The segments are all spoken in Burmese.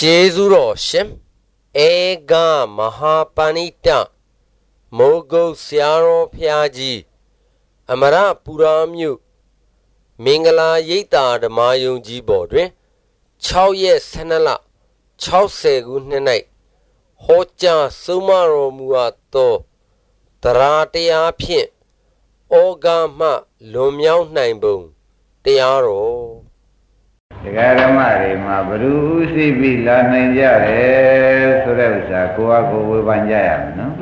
Jezuro Shem Ega Mahapanita Mogo Siaro Piaji Amara Puramyu Mingala Yeta the Mayung Jibodre Chow Yes Sanala Chow Segun Night Hocha Sumaro Muato Taratea Pien Oga Ma Lumiao Naimbo Tiaro The Garamari, my Bru, Sibi, Lana Jare, Suresa, Kuaku, Banjaya, no?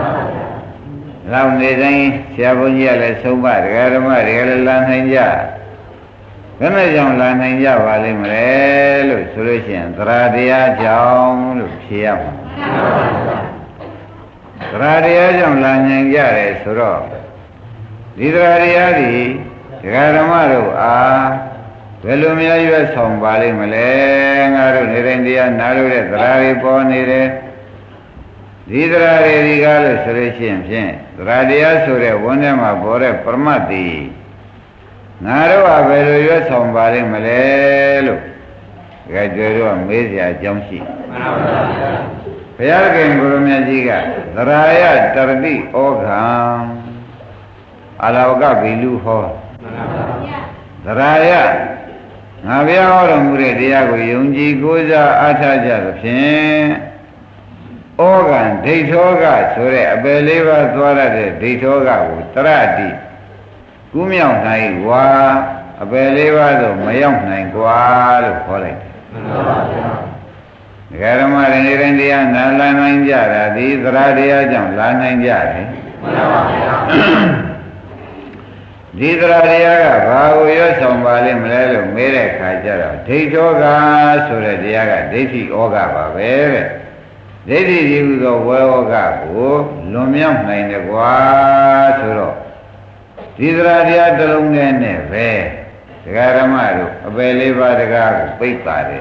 Lamne, Shabunya, Soba, Garamari, Lana Jaya. When I young Lana Java, Limre, Solution, Radia, Jam, Luciam. Radia, Jam, Lana Jare, Suro. Lidradiadi, Garamaru, ah. Velumia, you are some valley Malay, Nirendia, Nalu, Rari Bonire. These are regal solutions. Radia Sure, Wonema Bore, Permati. Narrow, Velu, you are some valley Malay. Gajo, Amazia, Jamsi. Payargan Gurumia Jiga, Raya, Tardi, Ogham. Alauga, Bilu Ho. Raya. Navia or Mure Diago Yunji Goza Ataja Pin Organ, Datoga, Sore, a believer Dora de Datoga, Tradi Gumiao Nai Wa, a believer of Mayam Nai Gual, Polite. Garama and India, Nala Ninjara, these Radia Jam, La Ninjara. These are the Somali Malay, Mere Kajara, Titoga, Suradiaga, Deti Oga, Bebe. Deti use of Woga, Lumiam, Nainegua, Suro. These are the Dalungan, Ve, Garamaru, a believer, the Gag, Big Body.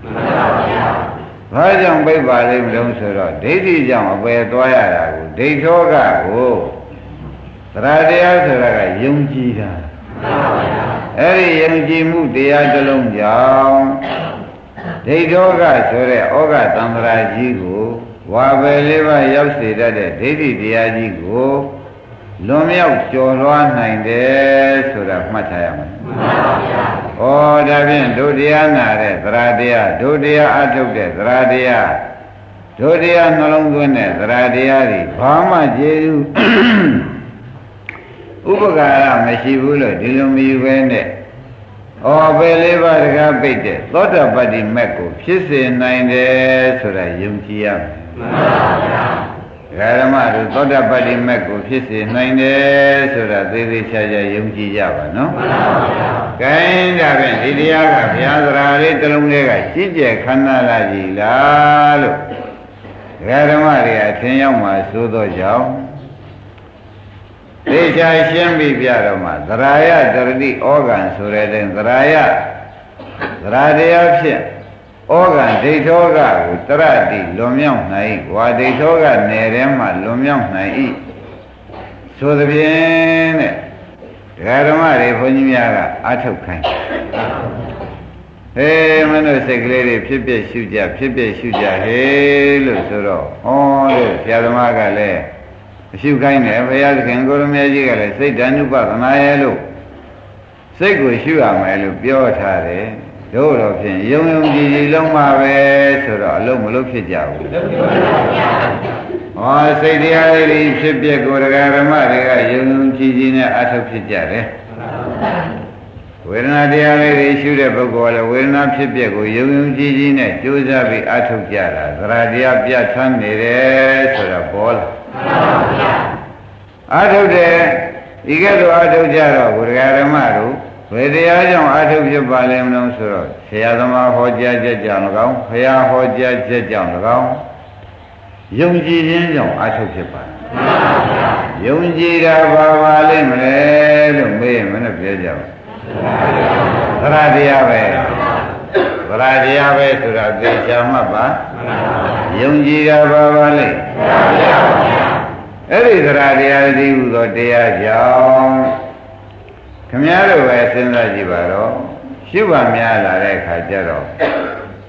Rajam Big Body, Suro, Deti Jam, where Toya, Detoga, Radia Suraga, Yungji. Eri Yungji Mutia Dalung Jam. They doga Sure, Oga Tamra Jigo, Wabeleva Yapsi, Dedi Diajigo, Lumia Chorwan 9 Sura Matayam. Oh, Davin, Dodiana, Radia, Dodia Atuk, Radia, Dodia Nolongune, Radiari, Pama Jeru. Upagara, Meshibulo, Dilumi Vende. Oh, believer, the Gabite, Lotta Badi Meko, Chisi 9 Sura Yumkia. Garamar, Lotta Badi Meko, Chisi 9 Sura, Didi Chaja Yumki Java, no? Kind of an idiot, Yadra, Talunga, Chija, Kanala, Lalo. Garamari, Atiyama, Sudo Jao. They shall be Piarama, Raya, dirty organ, Sureden, Raya, Radia, organ, they toga, with Radi, Lumiam Nai, what they toga, Nerema, Lumiam Nai. So the Vienne, Garamari, Poniaga, Atokai. Hey, Manu Secretary, Pipe Shuja, hey, Lucero, oh, Piaramagale. She kind of can go to Magic, say Danuba, Mayalo. Say go, you are my look, your tare. Door of him, young Loma, or Lomo Lopija. Oh, say the Irish should be a good Garamari, young Gina Atopijare. When I the Irish should have a goal, will not ship a go, young Gina, Josabi Atopjara, Radia Piatan, or a ball. Out of there, you get out of Jaro, Guramaru, where they are young out of your Balam no Suro, Sayadama Hoja Janagao, Haya Hoja Janagao, Yungji Jin out of Japan. Yungji Balim, Red, and a Pajam. Radiave to the Jamaba, Yungji Babali. Every Radia do the Dea Jam. Camaro West in the Jibaro, Shiva Miala Kajaro.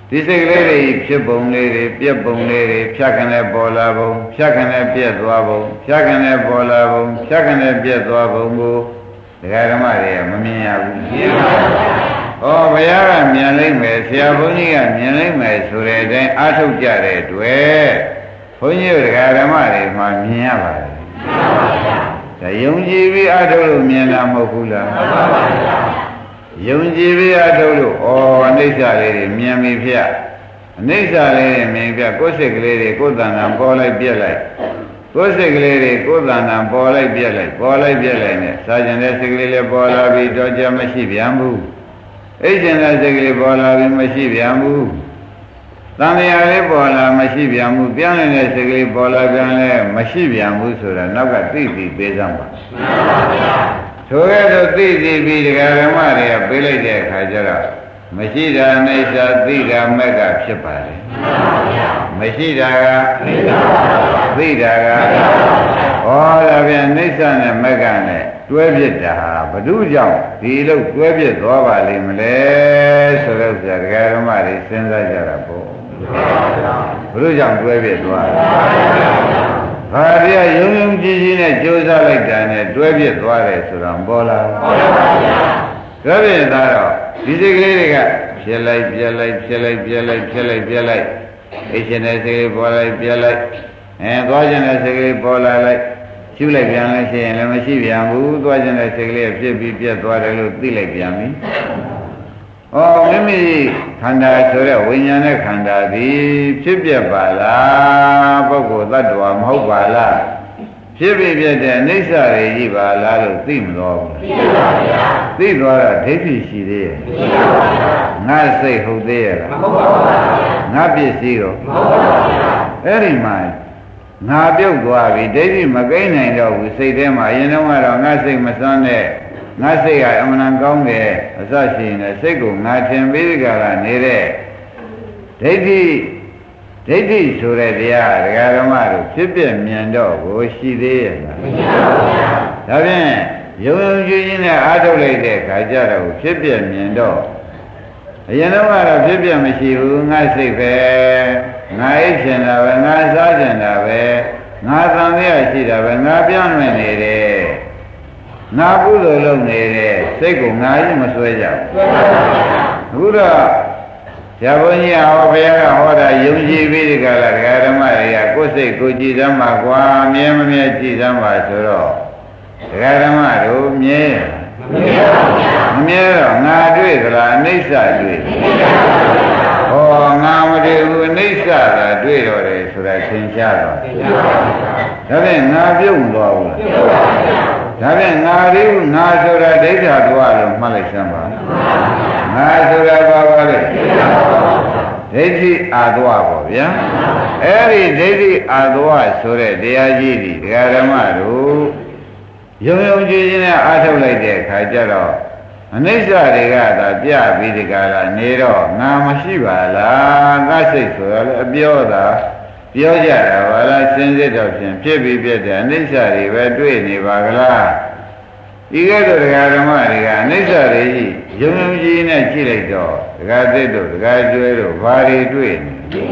ဒီစိတ်ကလေးတွေဖြစ်ပုံလေးတွေပြက်ပုံလေးတွေဖြတ်ခနဲ့ပေါ်လာပုံဖြတ်ခနဲ့ပြက်သွားပုံဖြတ်ခနဲ့ပေါ်လာပုံဖြတ်ခနဲ့ပြက်သွားပုံကိုဒကာဓမ္မတွေကမမြင်ရဘူးမြင်ပါဘူး။ဩဘုရားကမြင်လိုက်မယ်ဆရာဘုန်းကြီးကမြင်လိုက်မယ်ဆိုတဲ့အတိုင်းအားထုတ်ကြတဲ့တွေ့ဘုန်းကြီးတို့ဒကာဓမ္မတွေမှမြင်ရပါတယ်။မှန်ပါဗျာ။ဒါယုံကြည်ပြီးအားထုတ်လို့မြင်တာမဟုတ်ဘူးလား။မှန်ပါဗျာ။ယုံကြည်ပြီးအားထုတ်လို့ဩအနိစ္စလေးတွေမြင်ပြီဖြတ်အနိစ္စလေးတွေမြင်ပြကိုယ်စိတ်ကလေးတွေကိုယ်တဏ္ဍာပေါ်လိုက်ပြက်လိုက်ကိုယ်စိတ်ကလေးတွေကိုယ်တဏ္ဍာပေါ်လိုက်ပြက်လိုက်ပေါ်လိုက်ပြက်လိုက်နဲ့စာကျင်တဲ့စိတ်ကလေးလည်းပေါ်လာပြီးတော့ကြမရှိပြန်ဘူးအိတ်ကျင်တဲ့စိတ်ကလေးပေါ်လာပြီးမရှိပြန်ဘူးသံဃာလေးပေါ်လာမရှိပြန်ဘူးပြန်နေတဲ့စိတ်ကလေးပေါ်လာပြန်လဲမရှိပြန်ဘူးဆိုတာနောက်ကသိသိပေးစမ်းပါမှန်ပါဗျာဆိုရတော့သိသိပြီးဒကာဓမ္မတွေကပေးလိုက်တဲ့အခါကျတော့မရှိတာအိဋ္ဌာသိတာမက်ကဖြစ်ပါလေမှန်ပါဗျာမရှိတာကသိတာကဟောဒါပြန်အိဋ္ဌာနဲ့မက်ကနဲ့တွဲပြစ်တာဘု து ကြောင့်ဒီလိုတွဲပြစ်သွားပါလိမ့်မလဲဆိုတော့ဆရာဒကာဓမ္မတွေစဉ်းစားကြတာပေါ့ဘု து ကြောင့်တွဲပြစ်သွားတယ်ဘာတရားယုံယုံကြည်ကြည်နဲ့ကြိုးစားလိုက်တာနဲ့တွဲပြစ်သွားတယ်ဆိုတော့ပေါ်လာပေါ်ပါဗျာတွဲပြစ်သွားတော့ဒီစိတ်ကလေးတွေကဖြစ်လိုက်ပြက်လိုက်ဖြစ်လိုက်ပြက်လိုက်ဖြစ်လိုက်ပြက်လိုက်အိတ်ရှင်တဲ့စိတ်ကလေးပေါ်လိုက်ပြက်လိုက်သွားခြင်းတဲ့စိတ်ကလေးပေါ်လာလိုက်ရှုလိုက်ပြန်လို့ရှိရင်လည်းမရှိပြန်ဘူးသွားခြင်းတဲ့စိတ်ကလေးဖြစ်ပြီးပြက်သွားတယ်လို့သိလိုက်ပြန်ပြီဩမိမိခန္ဓာဆိုတဲ့ဝိညာဉ်နဲ့ခန္ဓာသည်ဖြစ်ပြပါလားပုဂ္ဂိုလ်သတ္တဝါမဟုတ်ပါလားဖြစ်ပြပြတဲ့အိဋ္ဌာတွေကြီးပါလားလို့သိမလို့ဘူးသိပါဗျာသိသွားတာဒိဋ္ဌိရှိသေးရဲ့သိပါဗျာငါစိတ်ဟုတ်သေးရဲ့လားမဟုတ်ပါဘူးငါပစ္စည်းတော့မဟုတ်ပါဘူးအဲ့ဒီမှာငါပြုတ်သွားပြီဒိဋ္ဌိမကိန်းနိုင်တော့ဘူးစိတ်ထဲမှာအရင်တော့ကတော့ငါစိတ်မစွမ်းတဲ့ငါစိတ်ကအမှန်ကောင်းတယ်အစရှိရင်စိတ်ကိုငါထင်ပြီးကြတာနေတဲ့ဒိဋ္ဌိဆိုတဲ့တရားဒကာဓမ္မတို့ဖြစ်ပြမြင်တော့ကိုရှိသေးရဲ့လားမရှိပါဘူးဗျာဒါဖြင့်ယုံယုံကြည်ကြည်နဲ့အားထုတ်လိုက်တဲ့အခါကျတော့ဖြစ်ပြမြင်တော့အရင်တော့ကတော့ဖြစ်ပြမရှိဘူးငါစိတ်ပဲငါအိတ်ချင်တာပဲငါစားချင်တာပဲငါသံဃာရှိတာပဲငါပြောင်းနေနေတယ်ငါကုသိုလ်လုပ်နေတယ်စိတ်ကိုငါကြီးမဆွဲကြဘူးအခုတော့ဆရာဘုန်းကြီးဟောဘုရားကဟောတာယုံကြည်ပြီးဒီကလာဒကာဓမ္မတွေကကိုယ်စိတ်ကိုကြည်သမ်းပါကွာမြဲမမြဲကြည်သမ်းပါဆိုတော့ဒကာဓမ္မတို့မြဲမမြဲတော့ငါတွေ့သလားအိဋ္ဌာတွေ့ဟောငါမတွေ့ဘူးအိဋ္ဌာသာတွေ့တော့တယ်ဆိုတာသင်ရှားတော့ဒါဖြင့်ငါပြုတ်သွားဘူးလားဒါဖြင့်ငါဒီငါဆိုတာဒိဋ္ဌာသွားလို့မှတ်လိုက်စမ်းပါငါဆိုတာဘာပါလဲဒိဋ္ဌိအာသွားပေါ့ဗျာအဲ့ဒီဒိဋ္ဌိအာသွားဆိုတဲ့တရားကြီးဒီဒကာဓမ္မတို့ယုံယုံကြည်ကြည်နဲ့အားထုတ်လိုက်တဲ့အခါကျတော့အနိစ္စတွေကသာပြပြီးဒီကလာနေတော့ငါမရှိပါလားငါစိတ်ဆိုတော့အပြောတာပြောကြတာဘာလားစင်စစ်တော့ဖြင့်ဖြစ်ပြီးပြတဲ့အနိစ္စတွေပဲတွေ့နေပါကလားဒီကဲ့သို့ဒကာဓမ္မတွေကအနိစ္စတွေကြီးယုံယုံကြည်နဲ့ကြည့်လိုက်တော့ဒကာသစ်တို့ဒကာကျွဲတို့ဘာတွေတွေ့နေ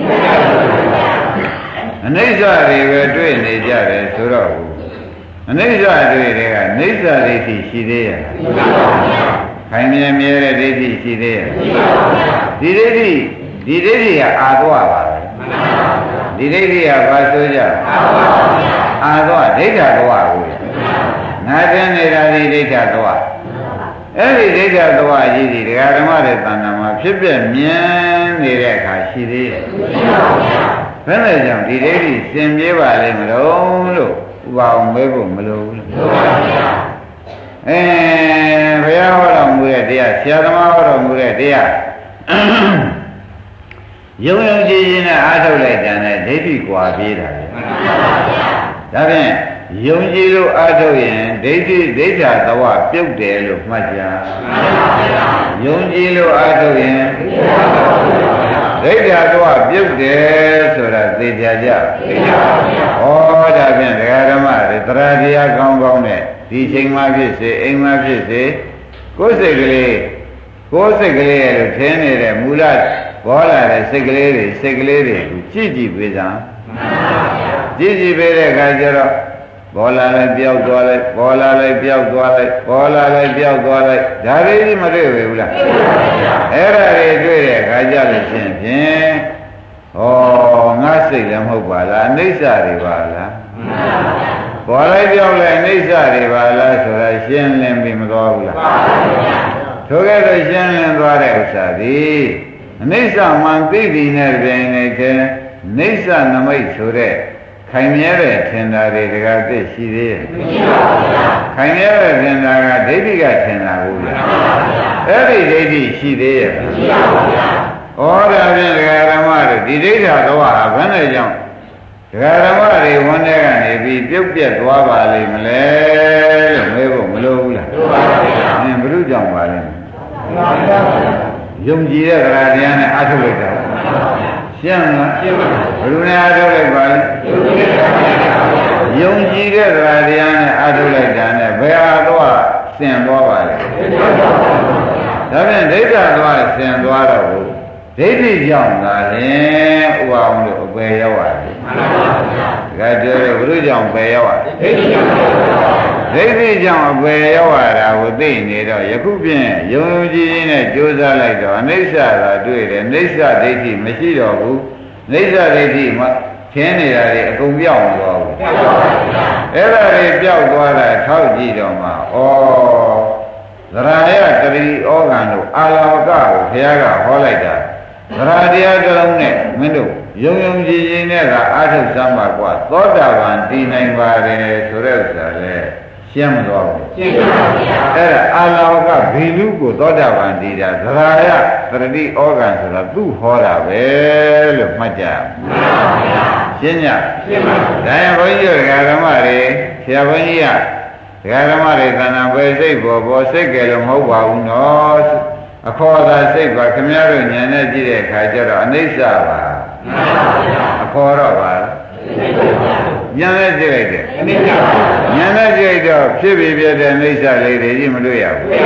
အနိစ္စတွေပဲတွေ့နေကြတယ်ဆိုတော့အနိစ္စတွေတွေကနိစ္စဒိဋ္ဌိရှိသေးရဲ့ခိုင်မြဲမြဲတဲ့ဒိဋ္ဌိရှိသေးရဲ့ဒီဒိဋ္ဌိကအာသွားပါပဲဒီဒိဋ္ဌိကဘာဆိုကြအာသွားဒိဋ္ဌသွားကိုငါတင်နေတာဒီဒိဋ္ဌသွားအဲ့ဒီဒိဋ္ဌသွားကြီးဒီဒကာဓမ္မတဲ့သံဃာမှာဖြစ်ပြမြင်နေတဲ့အခါရှိသေးရဲ့ဘယ်နဲ့ကြောင့်ဒီဒိဋ္ဌိစင်ပြေးပါလိမ့်မလို့ဥပအောင်မေးဖို့မလိုဘူးလို့ဘုရားဟောတော်မူတဲ့တရားဆရာသမားဟောတော်မူတဲ့တရားယုံယုံကြည်ကြည်နဲ့အားထုတ်လိုက်တဲ့ဒိဋ္ဌိကွာပြေးတာလေဒါဖြင့်ယုံကြည်လို့အားထုတ်ရင်ဒိဋ္ဌိဒိဋ္ဌာသဝပြုတ်တယ်လို့မှတ်ကြယုံကြည်လို့အားထုတ်ရင်ဒိဋ္ဌာသဝပြုတ်တယ်ဆိုတာသိကြကြဩဒါဖြင့်ဒကာဓမ္မတွေသရတရားကောင်းကောင်းနဲ့ဒီချိန်မှဖြစ်စေအိမ်မှဖြစ်စေကိုယ်စိတ်ကလေးလို့ထင်နေတဲ့မူလပေါ်လာတဲ့စိတ်ကလေးတွေကိုကြည့်ပေးစမ်းကြည့်ပေးတဲ့အခါကျတော့ပေါ်လာလိုက်ပြောက်သွားလိုက်ပေါ်လာလိုက်ပြောက်သွားလိုက်ပေါ်လာလိုက်ပြောက်သွားလိုက်ဒါလေးကြီးမတွေ့ဘူးလားအဲ့ဒါတွေတွေ့တဲ့အခါကျလို့ရှင်ဖြင့်ဩငါစိတ်လည်းမဟုတ်ပါလားအိဋ္ဌာတွေပါလားပေါ်လိုက်ပြောက်လိုက်အိဋ္ဌာတွေပါလားဆိုတာရှင်းလင်းပြီးမသွားဘူးလားထိုကဲ့သို့ရှင်းလင်းသွားတဲ့ဥစ္စာဒီအိဋ္ဌာမှန်သိပြီနဲ့ပြင်နေတဲ့အိဋ္ဌာနမိတ်ဆိုတဲ့ခိုင်မြဲတဲ့ထင်တာတွေတကားသိရှိသေးရဲ့မရှိပါဘူးဗျာခိုင်မြဲတဲ့ထင်တာကဒိဋ္ဌိကထင်တာဘူးဗျာအဲ့ဒီဒိဋ္ဌိရှိသေးရဲ့မရှိပါဘူးဗျာဩဒါဖြင့်ဒကာဓမ္မတို့ဒီဒိဋ္ဌာသောဟာဘယ်နဲ့ကြောင့်ဒကာဓမ္မတွေဝန်ထဲကနေပြီးပြုတ်ပြက်သွားပါလိမ့်မလဲလို့မေးဖို့မလိုဘူးလားလိုပါဘူးဗျာဘယ်လိုကြောင့်ပါလဲယုံကြည်တဲ့တရားတရားနဲ့အားထုတ်လိုက်တာရှင်းလားရှင်းပါဘူးဘယ်လိုနဲ့အားထုတ်လိုက်ပါလဲယုံကြည်တဲ့တရားနဲ့အားထုတ်လိုက်တာနဲ့ဘယ်ဟာတော့ဆင်သွားပါလဲဒါဖြင့်ဒိဋ္ဌာသွားဆင်သွားတော့ဘူးဒိဋ္ဌိကြောင့်သာလင်ဥပအောင်လို့အပယ်ရောက်ရတယ်မှန်ပါဗျာဒါပြောတယ်ဘုရုကြောင့်ပယ်ရောက်ရတယ်ဒိဋ္ဌိကြောင့်အပယ်ရောက်ရတာကိုသိနေတော့ယခုဖြင့်ယုံကြည်ခြင်းနဲ့ကြိုးစားလိုက်တော့အိဋ္ဌာသာတွေ့တယ်အိဋ္ဌာဒိဋ္ဌိမရှိတော့ဘူးအိဋ္ဌာဒိဋ္ဌိမှခင်းနေတာတွေအကုန်ပြောင်းသွားဘူးအဲ့ဒါတွေပြောက်သွားတာထောက်ကြည့်တော့မှသရယတတိဩဃံတို့အာလောကကိုဘုရားကဟောလိုက်တာသရတရားတစ်လုံးနဲ့မင်းတို့ယုံကြည်ခြင်းနဲ့ကအာထုတ်စမ်းပါကွာသောတာပန်တည်နိုင်ပါတယ်ဆိုတဲ့ဥစ္စာလဲရှင်းမသွားဘူးရှင်းပါဗျာအဲ့ဒါအာလောကဘီလူကိုသောတာပန်တည်တာသရယတတိဩဃံဆိုတာသူ့ဟောတာပဲလို့မှတ်ကြပါဗျာရှင်းညရှင်းပါဒါရင်ဘုန်းကြီးတို့ဓမ္မတွေဆရာဘုန်းကြီးကဒကာဓမ္မတွေသဏ္ဍာန်ပဲစိတ်ပေါ်စိတ်ကယ်လို့မဟုတ်ပါဘူးနော်အခေါ်သာစိတ်ပါခင်ဗျားတို့ဉာဏ်နဲ့ကြည့်တဲ့အခါကျတော့အနိစ္စပါမှန်ပါဗျာအခေါ်တော့ပါဉာဏ်နဲ့ကြည့်လိုက်တယ်အနိစ္စပါဉာဏ်နဲ့ကြည့်လိုက်တော့ဖြစ်ပြီးပြတဲ့အနိစ္စလေးတွေကြီးမတွေ့ရဘူး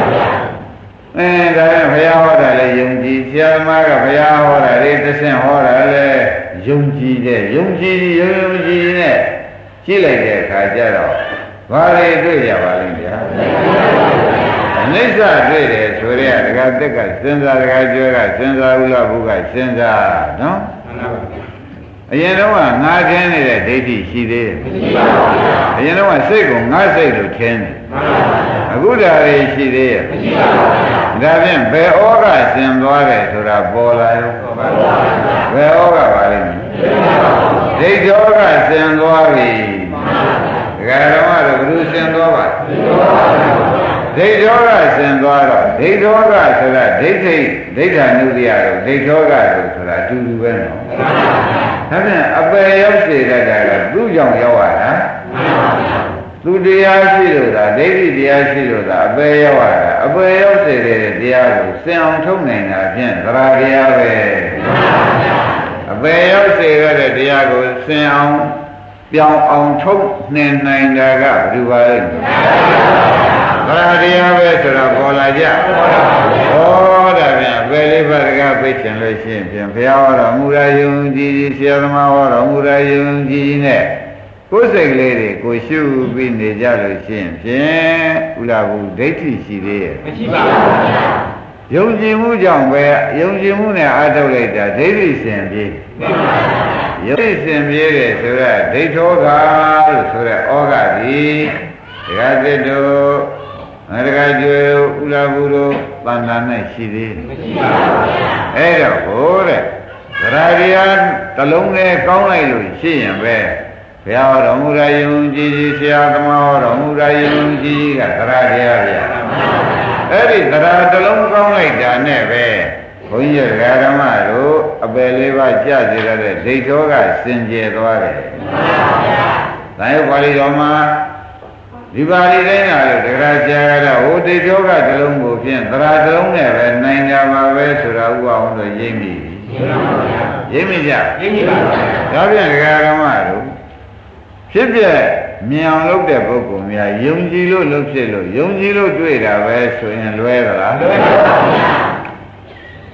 ဒါရင်ဘုရားဟောတာလေယုံကြည်ဆရာမကဘုရားဟောတာလေသစ္စာဟောတာလေယုံကြည်တဲ့ယုံကြည်နဲ့ကြည့်လိုက်တဲ့အခါကျတော့ဘာတွေတွေ့ရပါလိမ့်ဗျာအနိစ္စတွေ့တယ်ဆိုရဲဒကာသက်ကစဉ်းစားဒကာကျွဲကစဉ်းစားဥလဘုကစဉ်းစားနော်အရင်တော့ငါထင်းနေတဲ့ဒိဋ္ဌိရှိသေးတယ်မရှိပါဘူးအရင်တော့စိတ်ကိုငါစိတ်လို့ထင်းတယ်အခုဒါတွေရှိသေးရဲ့မရှိပါဘူးဒါဖြင့်ဘယ်ဩဃဆင်သွားတယ်ဆိုတာပေါ်လာရောဘယ်ဩဃပါလိမ့်မယ်ဒိဋ္ဌောဃဆင်သွားပြီဒကာဓမ္မတို့ဘုရုဆင်သွားပါဒိဋ္ဌောကဆင်သွားတော့ဒိဋ္ဌောကဆိုတာဒိဋ္ဌိဒိဋ္ဌာနုတ္တိယတို့ဒိဋ္ဌောကတို့ဆိုတာအတူတူပဲနော်ဒါဖြင့်အပယ်ရောက်စေတတ်တာကသူ့ကြောင့်ရောက်ရတာသူတရားရှိလို့သာဒိဋ္ဌိတရားရှိလို့သာအပယ်ရောက်ရတာအပယ်ရောက်စေတဲ့တရားကိုစင်အောင်ထုတ်နိုင်တာဖြင့်သရတရားပဲအပယ်ရောက်စေတဲ့တရားကိုစင်အောင်ပြောင်းအောင်ထုတ်နှင်နိုင်တာကဘယ်လိုပါလဲသရတရားပဲဆိုတာပေါ်လာကြဟောဒါပြန်ဘယ်လေးပါးတကားပြည့်ချင်လို့ရှိရင်ပြန်ဘုရားဟောတော်မူရာယုံကြည်ဆရာသမားဟောတော်မူရာယုံကြည်နဲ့ကိုယ်စိတ်ကလေးတွေကိုရှုပြီးနေကြလို့ရှိရင်ဖြင့်ဥလာဘူးဒိဋ္ဌိရှိသေးရဲ့မရှိပါဘူးယုံကြည်မှုကြောင့်ပဲယုံကြည်မှုနဲ့အားထုတ်လိုက်တာဒိဋ္ဌိစင်ပြေးယုံကြည်စင်ပြေးတယ်ဆိုတော့ဒိဋ္ဌောကလို့ဆိုတဲ့ဩဃကြီးဒကာသစ်တို့ဒကာကျွယ်ဥလာဘူးတို့တဏ္ဍာနဲ့ရှိသေးတယ်မရှိပါဘူးအဲ့တော့ဟိုတဲ့သရတရားတစ်လုံးနဲ့ကောင်းလိုက်လို့ရှိရင်ပဲဘုရားဟောတော်မူရာယုံကြည်ဆရာသမားဟောတော်မူရာယုံကြည်ကသရတရားဗျာအဲ့ဒီသရတစ်လုံးကောင်းလိုက်တာနဲ့ပဲဘုန်းကြီးဓမ္မတို့အပယ်လေးပါးကြစေရတဲ့ဒိဋ္ဌောကစင်ကြယ်သွားတယ်မှန်ပါဗျာဒါရုပ်ပါဠိတော်မှာဒီပါဠိတိုင်းကလည်းတရားကြားရတာဟိုဒိဋ္ဌောကတစ်လုံးကိုဖြင့်သရတစ်လုံးနဲ့ပဲနိုင်ကြပါပဲဆိုတာဥပအောင်လို့ရိပ်မိပြီရိပ်မိကြရိပ်မိပါဗျာဒါပြန်ဓမ္မတို့ဖြစ်ပြမြင်အောင်လုပ်တဲ့ပုဂ္ဂိုလ်များယုံကြည်လို့လုပ်ဖြစ်လို့ယုံကြည်လို့တွေ့တာပဲဆိုရင်လွဲသလားလွဲပါဗျာ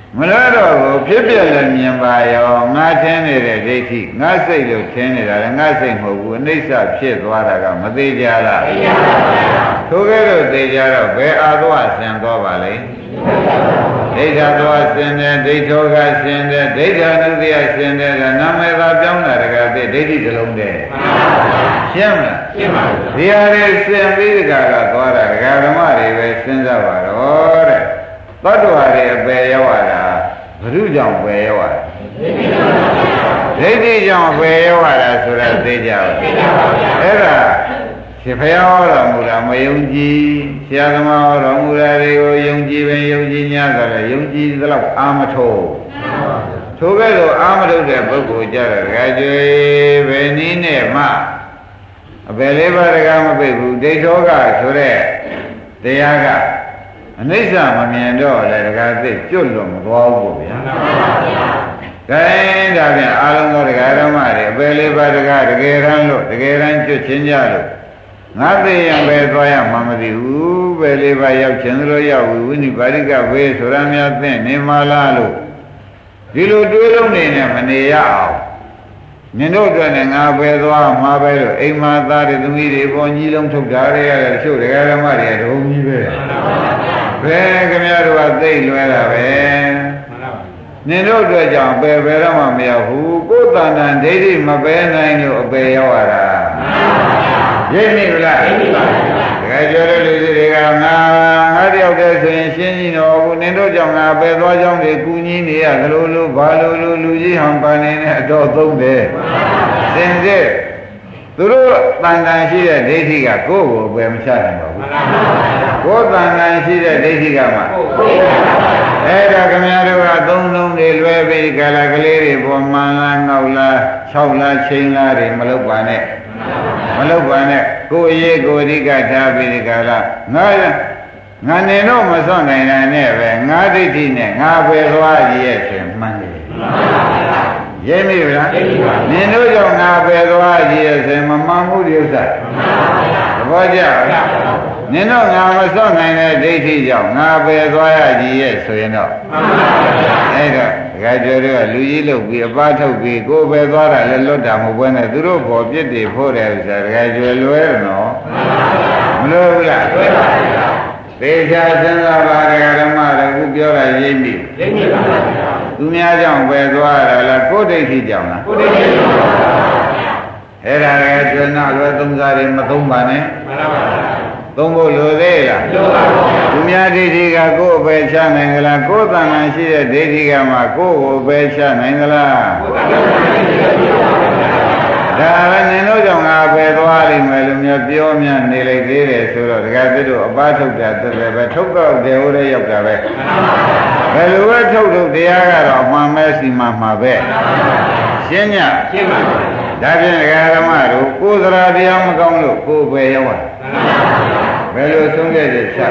မလားတော့ဘူးဖြစ်ပြလည်းမြင်ပါရောငါထင်းနေတဲ့ဒိဋ္ဌိငါစိတ်လို့ထင်းနေတာလည်းငါစိတ်မဟုတ်ဘူးအနိစ္စဖြစ်သွားတာကမသေးကြလားသိကြပါဘူးထိုကဲ့သို့သိကြတော့ဘယ်အာသွားဆင်သွားပါလဲဒိဋ္ဌာသွားဆင်တယ်ဒိဋ္ဌောကဆင်တယ်ဒိဋ္ဌာနုတ္တိယဆင်တယ်နာမည်သာပြောင်းတာတကားသိဒိဋ္ဌိတစ်လုံးတည်းရှင်းမလားရှင်းပါဘူးဒီဟာတွေဆင်ပြီးတကားကသွားတာဒကာဓမ္မတွေပဲစဉ်းစားပါတော့တဲ့သတ္တဝါတွေအပယ်ရောက်တာဘုရုကြောင့်ပယ်ရောက်တာဒိဋ္ဌိကြောင့်ပယ်ရောက်တာဆိုတာသိကြပါဘူးအဲ့ဒါရှင်ဘုရားဟောတော်မူတာမယုံကြည်ဆရာသမားဟောတော်မူတာတွေကိုယုံကြည်ပင်ယုံကြည်ညာဆိုလည်းယုံကြည်သလောက်အာမထုတ်ထိုကဲ့သို့အာမထုတ်တဲ့ပုဂ္ဂိုလ်ကြတော့ဒကာကျွေဘယ်နည်းနဲ့မှအပယ်လေးပါးတကားမပိတ်ဘူးဒိဋ္ဌောကဆိုတဲ့တရားကအနိစ္စမမြင်တော့လေဒကာသိကျွတ်လွန်မသွားဘူးဗျာ။ဒါရင်ဒါပြန်အာလုံးသောဒကာဓမ္မတွေအပယ်လေးပါးတကားတကယ်တမ်းလို့တကယ်တမ်းကျွတ်ချင်းကြလို့ငါသိရင်ပဲသွားရမှာမသိဘူးပဲလေးပါးရောက်ခြင်းလို့ရောက်ဝိနိပါရိကဘေးဆိုရများသိနေမလားလို့ဒီလိုတွေးလုံးနေနဲ့မနေရအောင်မြင်တို့အတွက်နဲ့ငါပဲသွားမှာပဲလို့အိမ်မှာသားတွေသမီးတွေပေါ်ကြီးလုံးထုတ်တာတွေရတယ်တချို့ဒကာဓမ္မတွေဒုံကြီးပဲဘယ်ခင်ဗျားတို့ကသိလွဲတာပဲနင်တို့အတွက်ကြောင့်ပယ်တော့မှမရောက်ဘူးကိုယ်တဏ္ဍာဒိဋ္ဌိမပယ်နိုင်လို့အပယ်ရောက်ရတာရိပ်မိဗလားရိပ်မိပါဘူးတကယ်ပြောတဲ့လူတွေကငါတယောက်တည်းဆိုရင်ရှင်းကြည့်တော့ဘူးနင်တို့ကြောင့်ငါပယ်သွားကြောင်းတွေကူညီနေရသလိုလိုဘာလိုလိုလူကြီးဟန်ပန်နေတဲ့အတော်သုံးတယ်စင်စစ်သူတို့တန်တန်ရှိတဲ့ဒိဋ္ဌိကကိုယ့်ကိုယ်ပယ်မချနိုင်ပါဘူးကိုယ်တန်တန်ရှိတဲ့ဒိဋ္ဌိကမှအဲ့ဒါခင်ဗျားတို့ကသုံးလုံးတွေလွဲပြီးကာလကလေးတွေပေါ်မှန်လားငေါက်လား6လားချိန်လားတွေမလုပ်ပါနဲ့မလုပ်ပါနဲ့ကိုယ်ရေးကိုယ်အဓိကထားပြီးဒီကလာငါနေတော့မစွန့်နိုင်တာနဲ့ပဲငါဒိဋ္ဌိနဲ့ငါပဲသွားရည်ရဲ့ဆိုမှန်တယ်ရိပ်မိဗလားနင်တို့ကြောင့်ငါပဲသွားရည်ရဲ့ဆိုမမှန်ဘူးဒီဥစ္စာသဘောကျလားနင်တို့ငါမစွန့်နိုင်တဲ့ဒိဋ္ဌိကြောင့်ငါပဲသွားရည်ရဲ့ဆိုရင်တော့အဲ့တော့ဒကာကျော်တို့ကလူကြီးလုပ်ပြီးအပားထုတ်ပြီးကိုယ်ပဲသွားတာလည်းလွတ်တာမဟုတ်ဘဲနဲ့သူတို့ပေါ်ပြစ်တွေဖို့တယ်ဥစ္စာဒကာကျော်လွဲတယ်နော်မလွယ်ဘူးလားလွဲပါဘူးသေချာစဉ်းစားပါဒကာဓမ္မတို့ခုပြောတာရိပ်မိရိပ်မိပါဗျာသူများကြောင့်ပဲသွားတာလားကိုယ်ဒိဋ္ဌိကြောင့်လားကိုယ်ဒိဋ္ဌိကြောင့်ပါဗျာအဲ့ဒါလည်းကျွမ်းနာလွယ်သုံးစားတွေမသုံးပါနဲ့မှန်ပါပါသုံးဖို့လိုသေးလားလိုပါဘူးသူများဒိဋ္ဌိကကိုယ်ပဲချနိုင်ကြလားကိုယ်တဏ္ဍာရှိတဲ့ဒိဋ္ဌိကမှကိုယ်ကိုပဲချနိုင်ကြလားကိုယ်တဏ္ဍာရှိတဲ့ဒိဋ္ဌိကဒါလည်းနင်တို့ကြောင့်ငါပဲသွားလိမ့်မယ်လို့များပြောများနေလိုက်သေးတယ်ဆိုတော့ဒကာသစ်တို့အပားထုတ်တာတက်လည်းပဲထုတ်တော့တယ်ဟိုလည်းရောက်တာပဲဘယ်လိုပဲထုတ်တရားကတော့မှန်မဲစီမှမှာပဲရှင်းညရှင်းပါပါဒါဖြင့်ဒကာဓမ္မတို့ကိုယ်သရာတရားမကောင်းလို့ကိုယ်ပဲရောက်ဘယ်လိုဆုံးဖြတ်ချက်ချ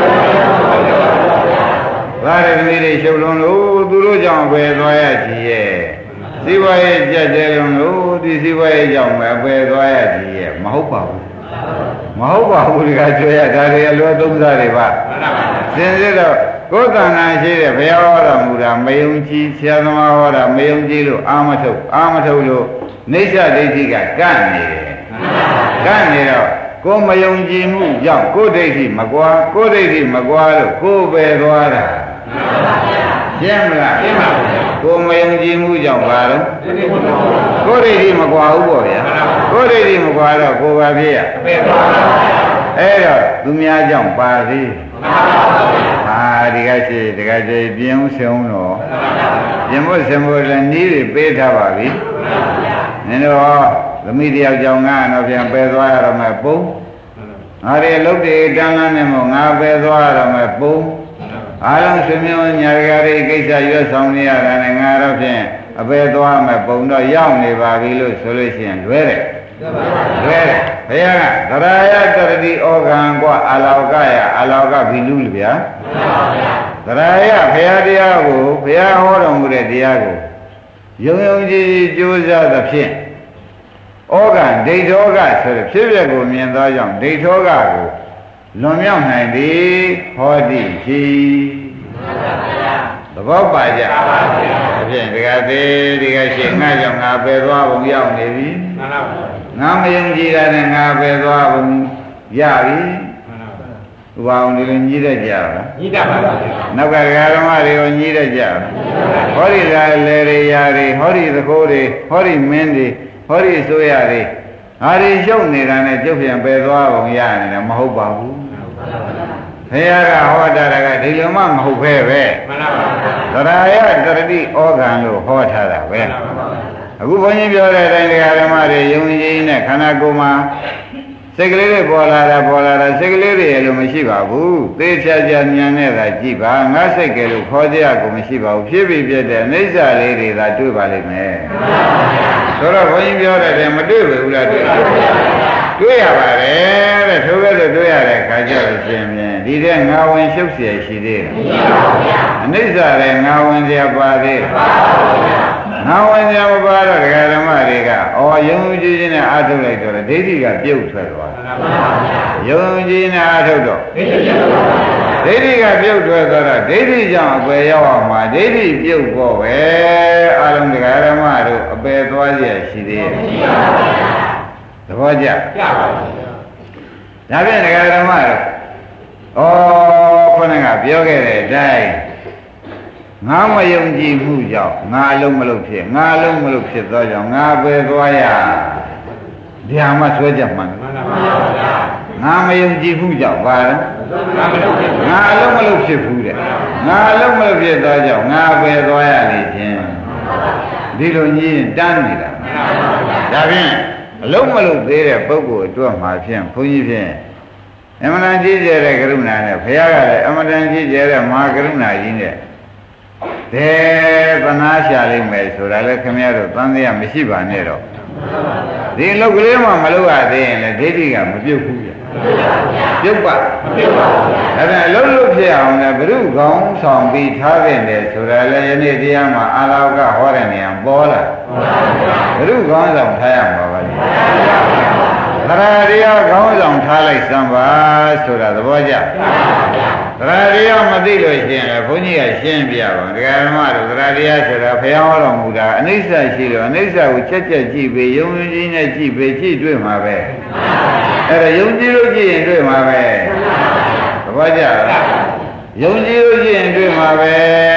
ဘာရသမီးတွေရှုပ်လုံးလို့သူတို့ကြောင့်ပဲသွားရကြည်ရဲ့စီဝါရေးကြက်ကြဲလုံးလို့ဒီစီဝါရေးကြောင့်ပဲပဲသွားရကြည်ရဲ့မဟုတ်ပါဘူးမဟုတ်ပါဘူးဒီကကြွရဒါတွေအလွယ်သုံးစားတွေပါစင်စစ်တော့ကိုယ်တဏ္ဍာရှိတဲ့ဘုရားဟောတော်မူတာမယုံကြည်ဆရာသမားဟောတာမယုံကြည်လို့အာမထုတ်လို့နိစ္စဒိဋ္ဌိကကန့်နေတယ်ကန့်နေတော့ကိုယ်မယုံကြည်မှုကြောင့်ကိုယ်ဒိဋ္ဌိမကွာကိုယ်ဒိဋ္ဌိမကွာလို့ကိုယ်ပဲသွားတာရှင်းမလားရှင်းပါဘူးကိုယ်မယုံကြည်မှုကြောင့်ပါတော့ကိုယ်ဒိဋ္ဌိမကွာဘူးပေါ့ဗျာကိုယ်ဒိဋ္ဌိမကွာတော့ကိုယ်ပါဖြစ်ရအဲ့တော့သူများကြောင့်ပါသေးဟာဒီကရှိဒီကရှိပြင်းဦးဆုံးတော့ပြင်းဖို့ဆင်ဖို့လည်းနီးတွေပေးထားပါပြီနင်တို့သမီးတယောက်ကြောင့်ငါတော့ပြန်ပယ်သွားရတော့မယ်ပုံငါတွေလုတ်တွေတန်းလန်းနေမို့ငါပယ်သွားရတော့မယ်ပုံအားလုံးဆွေမျိုးညာကြတွေကိစ္စရွတ်ဆောင်နေရတာနဲ့ငါတော့ဖြင့်အပယ်သွားမယ်ပုံတော့ရောက်နေပါပြီလို့ဆိုလို့ရှိရင်လွဲတယ်လွဲတယ်ဘုရားကသရာယတရတိဩဃံกว่าအလောကယအလောကဘီလူဗျာသရာယဘုရားတရားကိုဘုရားဟောတော်မူတဲ့တရားကိုယုံယုံကြည်ကြည်ကြိုးစားသဖြင့်ဩဃံဒိဋ္ဌောကဆိုတဲ့ဖြစ်ပျက်ကိုမြင်သောကြောင့်ဒိဋ္ဌောကကိုလွန်မြောက်နိုင်သည်ဟောတိရှိသဘောပါကြအပြင်ဒီကသေးဒီကရှိငါကြောင့်ငါပဲသွားပုံရောက်နေပြီငါမယုံကြည်တာနဲ့ငါပဲသွားပုံရပြီဥပါအောင်ဒီလိုညီးတတ်ကြလားညီးတတ်ပါပါနောက်ကဓမ္မတွေကိုညီးတတ်ကြဟောဒီလာလေတွေရာတွေဟောဒီသခိုးတွေဟောဒီမင်းတွေဟောဒီဆိုရတွေဟာဒီရှုပ်နေတာနဲ့ကျုပ်ပြန်ပဲသွားပုံရနေတာမဟုတ်ပါဘူးဘုရားကဟောတာကဒီလိုမှမဟုတ်ပဲပဲမှန်ပါပါသရယတရတိဩဃံလို့ဟောထားတာပဲအခုဘုန်းကြီးပြောတဲ့အတိုင်းဓမ္မတွေယုံကြည်နဲ့ခန္ဓာကိုယ်မှာစိတ်ကလေးတွေပေါ်လာတာစိတ်ကလေးတွေရဲ့လို့မရှိပါဘူးသေချာချာဉာဏ်နဲ့သာကြည့်ပါငါစိတ်ကလေးခေါ်ကြရကိုမရှိပါဘူးဖြစ်ပြီးပြတဲ့အိဋ္ဌာလေးတွေသာတွေ့ပါလိမ့်မယ်ဆိုတော့ဘုန်းကြီးပြောတဲ့မတွေ့ဘူးလားတွေ့ရပါတယ်တဲ့ထိုကဲ့သို့တွေ့ရတဲ့ခါကျတော့ရှင်ဖြင့်ဒီတဲ့ငါဝင်ရှုပ်เสียရှိသေးတယ်မရှိပါဘူးဗျာအနိစ္စတဲ့ငါဝင်เสียပါသေးပါဘူးဗျာငါဝင်เสียမပါတော့ဒကာဓမ္မတွေကယုံကြည်ခြင်းနဲ့အားထုတ်လိုက်တော့ဒိဋ္ဌိကပြုတ်ထွက်သွားတယ်မှန်ပါဗျာယုံကြည်နဲ့အားထုတ်တော့ဒိဋ္ဌိကပြုတ်ထွက်သွားတော့ဒိဋ္ဌိကြောင့်အပယ်ရောက်အောင်မှာဒိဋ္ဌိပြုတ်ဖို့ပဲအလုံးဒကာဓမ္မတို့အပယ်သွားเสียရှိသေးရဲ့မရှိပါဘူးဗျာသဘောကျကြပါဘူးဒါဖြင့်ဒကာဓမ္မတို့ခုနကပြောခဲ့တဲ့အတိုင်းငါမယုံကြည်မှုကြောင့်ငါအလုံးမလုံးဖြစ်ငါအလုံးမလုံးဖြစ်သောကြောင့်ငါပဲသွားရဒီဟာမှဆွဲကြမှန်ပါဗျာငါမယုံကြည်မှုကြောင့်ပါလဲငါအလုံးမလုံးဖြစ်ဘူးတဲ့ငါအလုံးမလုံးဖြစ်သောကြောင့်ငါပဲသွားရလေခြင်းဒီလိုကြီးတန်းနေတာဒါဖြင့်အလုံးမလုံးသေးတဲ့ပုဂ္ဂိုလ်အတွက်မှာဖြင့်ဘုန်းကြီးဖြင့်အမှန်တန်ကြီးကျယ်တဲ့ကရုဏာနဲ့ဘုရားကလည်းအမှန်တန်ကြီးကျယ်တဲ့မဟာကရုဏာကြီးနဲ့သနာရှာလိမ့်မယ်ဆိုတာလည်းခင်ဗျားတို့သံသယမရှိပါနဲ့တော့ဒီလောက်ကလေးမှမလုပ်ရသေးရင်လည်းဒိဋ္ဌိကမပြုတ်ဘူးပြပြုတ်ပါမပြုတ်ပါဘူးအဲ့ဒါအလုံးလို့ဖြစ်အောင်လည်းဘုရုကောင်းဆောင်ပြီးထားခဲ့တယ်ဆိုတာလည်းယနေ့တရားမှာအာလောကဟောတဲ့နေရာပေါ်လာဘုရုကောင်းဆောင်ထားရမှာပါလေသရတရားကောင်းဆောင်ထားလိုက်စမ်းပါဆိုတာသဘောကျသရတရားမသိလို့ရှိရင်လည်းဘုန်းကြီးကရှင်းပြပါဒကာဓမ္မတို့သရတရားဆိုတာဘုရားဟောတော်မူတာအနိစ္စရှိတော့အနိစ္စကိုချက်ကြည့်ပြီးယုံကြည်နဲ့ကြည့်ပြီးကြည့်တွေ့မှာပဲအဲ့ဒါယုံကြည်လို့ကြည့်ရင်တွေ့မှာပဲသဘောကျလားယုံကြည်လို့ကြည့်ရင်တွေ့မှာပဲ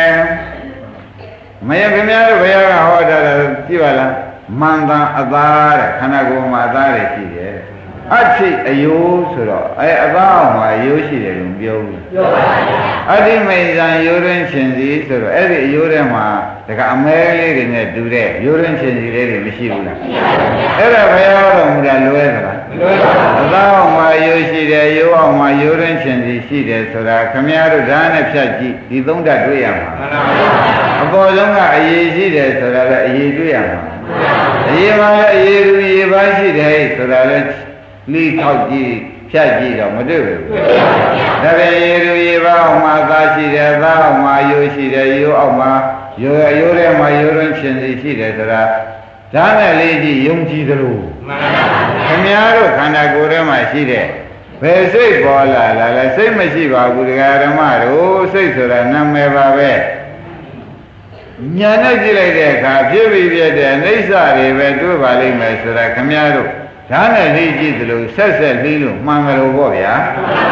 မယခင်များတို့ဘုရားကဟောတာကြည့်ပါလားမန္တန်အသားတဲ့ခန္ဓာကိုယ်မှာအသားတွေရှိတယ်အထိအယိုးဆိုတော့အသားအောင်မှာအယိုးရှိတယ်လို့ပြောဘူးပြောပါဘူးအတိမိန်ဇံယိုးရင်းရှင်စီဆိုတော့အဲ့ဒီအယိုးထဲမှာတကအမဲလေးတွေနဲ့တူတဲ့ယိုးရင်းရှင်စီလေးတွေမရှိဘူးလားအဲ့ဒါဘယ်ရောတော်မူတာလွဲသလားလွဲပါဘူးအသားအောင်မှာအယိုးရှိတယ်ယိုးအောင်မှာယိုးရင်းရှင်စီရှိတယ်ဆိုတာခမည်းတော်ဓာတ်နဲ့ဖြတ်ကြည့်ဒီသုံးဓာတ်တွေ့ရမှာမှန်ပါဘူးအပေါ်ဆုံးကအရေးရှိတယ်ဆိုတာလည်းအရေးတွေ့ရမှာအရေးပါလေအရေးလူရေးပါရှိတယ်ဆိုတာလည်းလိထောက်ကြည့်ဖြတ်ကြည့်တော့မတွေ့ဘူးဒါပေမဲ့ရေလူရေပါအောင်မှာသားရှိတယ်သားအောင်မှာရိုးရှိတယ်ရိုးအောင်မှာရိုးထဲမှာရိုးရင်းရှင်စီရှိတယ်ဆိုတာဒါနဲ့လေးကြည့်ယုံကြည်သလိုမှန်ပါဗျာခင်ဗျားတို့ခန္ဓာကိုယ်ထဲမှာရှိတဲ့ဘယ်စိတ်ပေါ်လာလဲစိတ်မရှိပါဘူးတရားဓမ္မတို့စိတ်ဆိုတာနာမည်ပါပဲညာနဲ့ကြည့်လိုက်တဲ့အခါဖြစ်ပြီးပြတဲ့အနိစ္စတွေပဲတွေ့ပါလိမ့်မယ်ဆိုတာခင်ဗျားတို့ဒါနဲ့လေးကြည့်သလိုဆက်လှီးလို့မှန်ကြလို့ပေါ့ဗျာ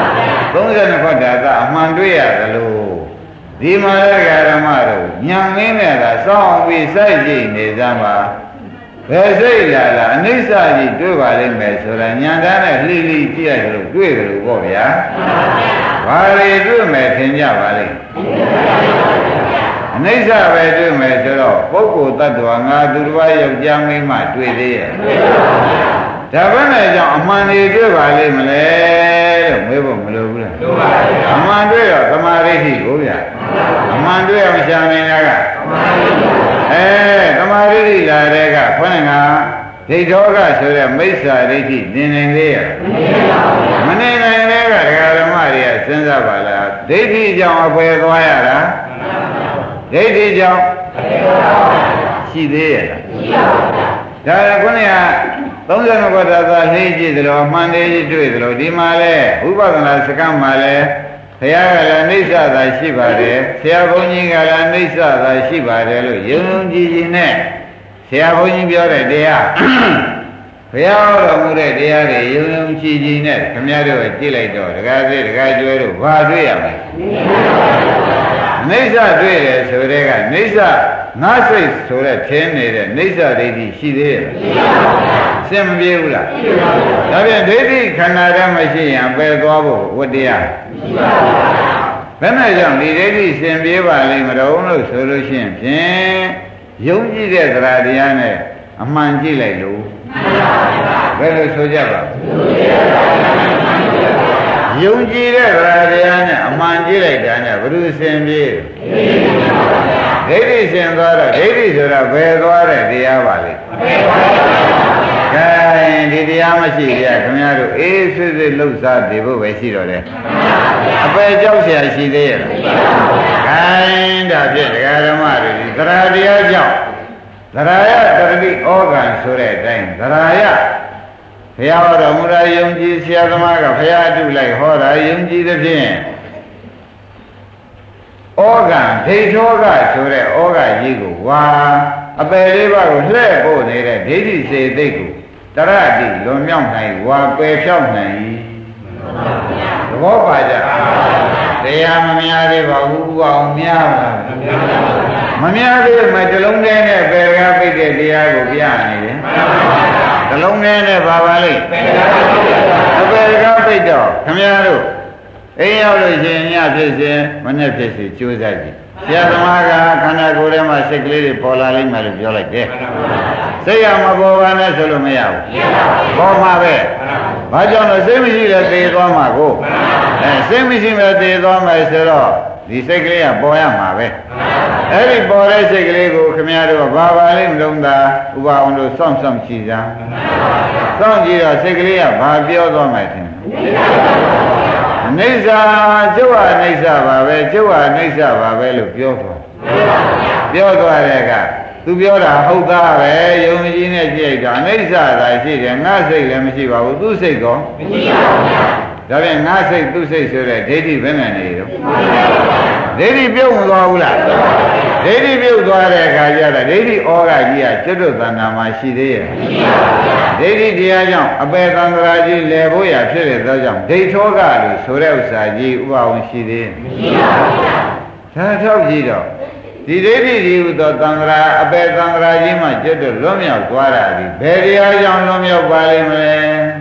32ခွက်တာကအမှန်တွေ့ရသလိုဒီမှာလည်းဓမ္မတို့ညံမင်းနဲ့သာစောင့်ပြီးစိုက်ကြည့်နေစမ်းပါဘယ်စိတ်လာအနိစ္စကြီးတွေ့ပါလိမ့်မယ်ဆိုတာညံသားနဲ့လှီးကြည့်ရသလိုတွေ့ကြလို့ပေါ့ဗျာဘာတွေတွေ့မယ်ထင်ကြပါလိမ့်အနိစ္စပဲတွေ့မယ်ဆိုတော့ပုဂ္ဂိုလ်တ attva ငါသူတစ်ပါးယောက်ျားမိန်းမတွေ့သေးရဲ့ဒါဘယ်နဲ့ကြောင့်အမှန်တွေတွေ့ပါလိမ့်မလဲလို့မေးဖို့မလိုဘူးလားလိုပါဘူးအမှန်တွေ့တော့သမာဓိရှိကိုဗျာအမှန်တွေ့အောင်ရှာနေတာကသမာဓိလာတဲ့ကခေါင်းကဒိဋ္ဌောကဆိုတဲ့မိစ္ဆာဒိဋ္ဌိနေနိုင်သေးရဲ့မနေနိုင်တဲ့ကဒကာဓမ္မတွေကစဉ်းစားပါလားဒိဋ္ဌိကြောင့်အပယ်သွားရတာဒိဋ္ဌိကြောင့်ရှိသေးရဲ့လားရှိပါဘူးဒါကခုနက32ခွက်သာလေးကြည့်သလိုအမှန်တည်းတွေ့သလိုဒီမှာလဲဥပဒနာစကံမှာလဲဘုရားကလည်းအိဋ္ဌသာရှိပါတယ်ဆရာဘုန်းကြီးကလည်းအိဋ္ဌသာရှိပါတယ်လို့ယုံယုံကြည်ကြည်နဲ့ဆရာဘုန်းကြီးပြောတဲ့တရားဘုရားဟောတော်မူတဲ့တရားတွေယုံယုံကြည်ကြည်နဲ့ခင်ဗျားတို့ကြည့်လိုက်တော့ဒကာစိတ်ဒကာကျွဲတို့ဘာတွေ့ရမလဲအိဋ္ဌတွေ့တယ်ဆိုတဲ့ကအိဋ္ဌငါစိတ်ဆိုတဲ့ထင်းနေတဲ့အိဋ္ဌဒိဋ္ဌိရှိသေးရဲ့ရှင်းမပြေဘူးလားဒါပြန်ဒိဋ္ဌိခန္ဓာတည်းမရှိရင်ပယ်သွားဖို့ဝတ္တရားဘယ်နဲ့ကြောင့်ဒီဒိဋ္ဌိရှင်ပြေပါလိမ့်မတော်လို့ဆိုလို့ရှိရင်ဖြင့်ယုံကြည်တဲ့သရတရားနဲ့အမှန်ကြည့်လိုက်လို့ဘယ်လိုဆိုကြပါယုံကြည်တဲ့သရတရားနဲ့အမှန်ကြည့်လိုက်တာနဲ့ဘယ်လိုရှင်ပြေဒိဋ္ဌိရှင်သွားတော့ဒိဋ္ဌိဆိုတာဘယ်သွားတဲ့တရားပါလိမ့်ကဲဒီတရားမရှိကြခင်ဗျားတို့အေးဆွေးဆွေးလှုပ်ရှားနေဖို့ပဲရှိတော့တယ်အပယ်ကြောက်เสียရှိသေးရဲ့ခိုင်းတာဖြင့်ဒကာဓမ္မတွေဒီသရတရားကြောင့်သရယတတိဩဃံဆိုတဲ့အတိုင်းသရယဘုရားဟောတော်မူတာယုံကြည်ဆရာသမားကဘုရားအတုလိုက်ဟောတာယုံကြည်တဲ့ဖြင့်ဩဃံဒိဋ္ဌောကဆိုတဲ့ဩဃကြီးကိုဝါအပယ်လေးပါးကိုလှည့်ပို့နေတဲ့ဒိဋ္ဌိစေသိက်ကိုတရတိလွန်မြောက်နိုင်ဝါပယ်ဖြောက်နိုင်သဘောပါကြတရားမများသေးပါဘူးအောင်များပါမများသေးမှတလုံးတည်းနဲ့ပယ်ကားပိတ်တဲ့တရားကိုပြနေတယ်တလုံးတည်းနဲ့ပါပါလိမ့်အပယ်ကားပိတ်တော့ခင်ဗျားတို့အိမ်ရောက်လို့ရှိရင်ညဖြစ်စေမနေ့ဖြစ်စေကြိုးစားကြည့်ဆရာသမားကခန္ဓာကိုယ်ထဲမှာစိတ်ကလေးတွေပေါ်လာလိမ့်မယ်လို့ပြောလိုက်တယ်စိတ်ရမပေါ်ပါနဲ့ဆိုလို့မရဘူးပေါ်မှာပဲဘာကြောင့်လဲစိတ်မရှိလဲသေသွားမှာကိုစိတ်မရှိလဲသေသွားမယ်ဆိုတော့ဒီစိတ်ကလေးကပေါ်ရမှာပဲအဲ့ဒီပေါ်တဲ့စိတ်ကလေးကိုခင်ဗျားတို့ဘာပါလိမ့်မလုံးသာဥပအောင်လို့စောင့်ကြည့်ကြစောင့်ကြည့်တော့စိတ်ကလေးကဘာပြောသွားမှထင်အိဋ္ဌာကျုပ်ဟာအိဋ္ဌာပါပဲကျုပ်ဟာအိဋ္ဌာပါပဲလို့ပြောသွားတဲ့ကသူပြောတာဟုတ်သားပဲယုံကြည်နဲ့ကြည့်တာအိဋ္ဌာသာရှိတယ်ငါစိတ်လည်းမရှိပါဘူးသူစိတ်ကောမရှိပါဘူးဒါပြန်ငါစိတ်သူစိတ်ဆိုတဲ့ဒိဋ္ဌိဘယ်နဲ့နေတော့ဒိဋ္ဌိပြုတ်မသွားဘူးလားဒိဋ္ဌိပြုတ်သွားတဲ့အခါကျတော့ဒိဋ္ဌိဩဃကြီးကကျွတ်တို့သဏ္ဍာန်မှာရှိသေးရဲ့ဒိဋ္ဌိတရားကြောင့်အပေသံဃာကြီးလဲဖို့ရဖြစ်တဲ့သောကြောင့်ဒိဋ္ဌောကလို့ဆိုတဲ့ဥစ္စာကြီးဥပဝင်ရှိသေးရဲ့မရှိပါဘူးဒါထောက်ကြည့်တော့ဒီဒိဋ္ဌိဒီဟူသောသံဃာအပေသံဃာကြီးမှကျွတ်တို့လွတ်မြောက်သွားတာဒီဘယ်တရားကြောင့်လွတ်မြောက်ပါလိမ့်မလဲ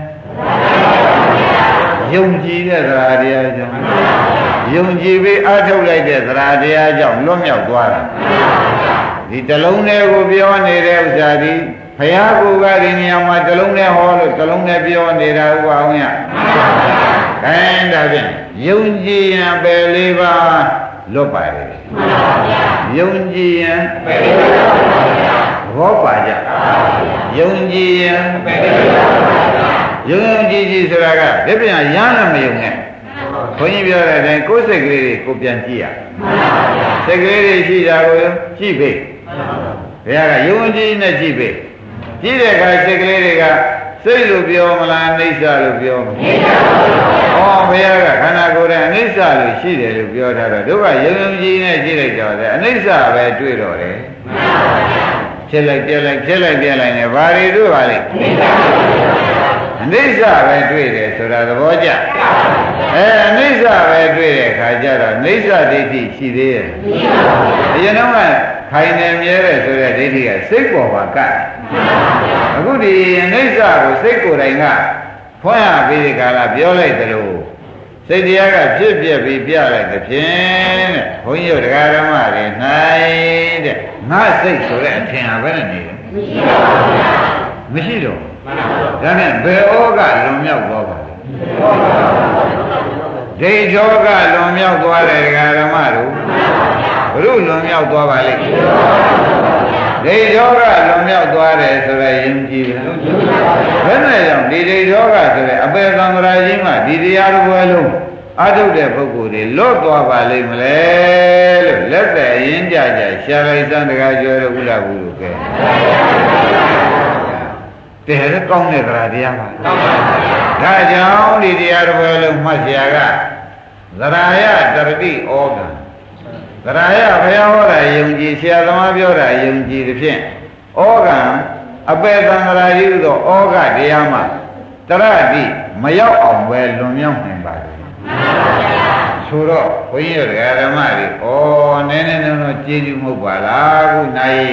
ယုံကြည်တဲ့သရာတရားကြောင့်ယုံကြည်ပြီးအထုတ်လိုက်တဲ့သရာတရားကြောင့်လွတ်မြောက်သွားတာဒီတလုံးလေးကိုပြောနေတဲ့ဥစ္စာဒီဘုရားကိုယ်ကဒီနေရာမှာတလုံးလေးဟောလို့တလုံးလေးပြောနေတာဥပအောင်ရခိုင်းတာဖြင့်ယုံကြည်ရင်ပယ်လေးပါလွတ်ပါတယ်ယုံကြည်ရင်ပယ်လေးပါဘောပါကြယုံကြည်ရင်ပယ်လေးပါယုံကြည်ဆိုတာကဒီပြန်ရမ်းလည်းမယုံနဲ့ဘုန်းကြီးပြောတဲ့အတိုင်းကိုယ်စိတ်ကလေးတွေကိုပြန်ကြည့်ရစိတ်ကလေးတွေရှိတာကိုကြည့်ပေးဘုရားကယုံကြည်နဲ့ကြည့်ပေးကြည့်တဲ့အခါစိတ်ကလေးတွေကစိတ်လို့ပြောမလားအိဋ္ဌလို့ပြောမလားဘုရားကခန္ဓာကိုယ်ရဲ့အိဋ္ဌလို့ရှိတယ်လို့ပြောထားတော့တို့ကယုံကြည်နဲ့ကြည့်လိုက်တော့တယ်အိဋ္ဌပဲတွေ့တော့တယ်ဖြစ်လိုက်ပြက်လိုက်ဖြစ်လိုက်ပြက်လိုက်နဲ့ဘာတွေတွေ့ပါလိမ့်အိဋ္ဌပဲတွေ့တယ်ဆိုတာသဘောကျအိဋ္ဌပဲတွေ့တဲ့အခါကျတော့အိဋ္ဌဒိဋ္ဌိရှိသေးရဲ့အရင်တော့ခိုင်နေမြဲတယ်ဆိုတဲ့ဒိဋ္ဌိကစိတ်ပေါ်ပါကတ်အခုဒီအိဋ္ဌကိုစိတ်ကိုယ်တိုင်ကဖွင့်ရပြီးဒီကာလပြောလိုက်တယ်လို့စိတ်တရားကဖြစ်ပြပြီးပြလိုက်တဲ့ဖြင့်တဲ့ဘုန်းကြီးတို့တရားဓမ္မတွေ၌တဲ့ငါစိတ်ဆိုတဲ့အထင်ဟာဘယ်နဲ့နေလဲမရှိတော့ဒါနဲ့ဘယ်ဩကလွန်မြောက်သွားပါလဲဒိဋ္ဌောကလွန်မြောက်သွားတယ်ဓမ္မတို့ဘုရုလွန်မြောက်သွားပါလိမ့်ဒိဋ္ဌောကလွန်မြောက်သွားတယ်ဆိုရရင်ကြည့်တယ်ဘယ်နဲ့ကြောင့်ဒီဒိဋ္ဌောကဆိုတဲ့အပေသံဃာကြီးမှဒီတရားတော်ဘယ်လုံးအထုတ်တဲ့ပုဂ္ဂိုလ်တွေလွတ်သွားပါလိမ့်မလဲလို့လက်သက်ရင်းကြရှာလိုက်စံတကားကျော်လို့ဥလာဘူးလို့ကဲတဲ့ကောင်းတဲ့တရားပါဒါကြောင့်ဒီတရားတော်ဘယ်လုံးမှတ်เสียကသရာယတရတိဩဃံသရာယဘုရားဟောတာယုံကြည်ဆရာသမားပြောတာယုံကြည်သဖြင့်ဩဃံအပေသံဃာကြီးသောဩဃတရားမှာတရတိမရောက်အောင်ပဲလွန်မြောက်နိုင်ပါလေဆိုတော့ဘုန်းကြီးတို့ဓမ္မတွေနည်းနည်းတော့ကျေးဇူးမဟုတ်ပါလားခုနိုင်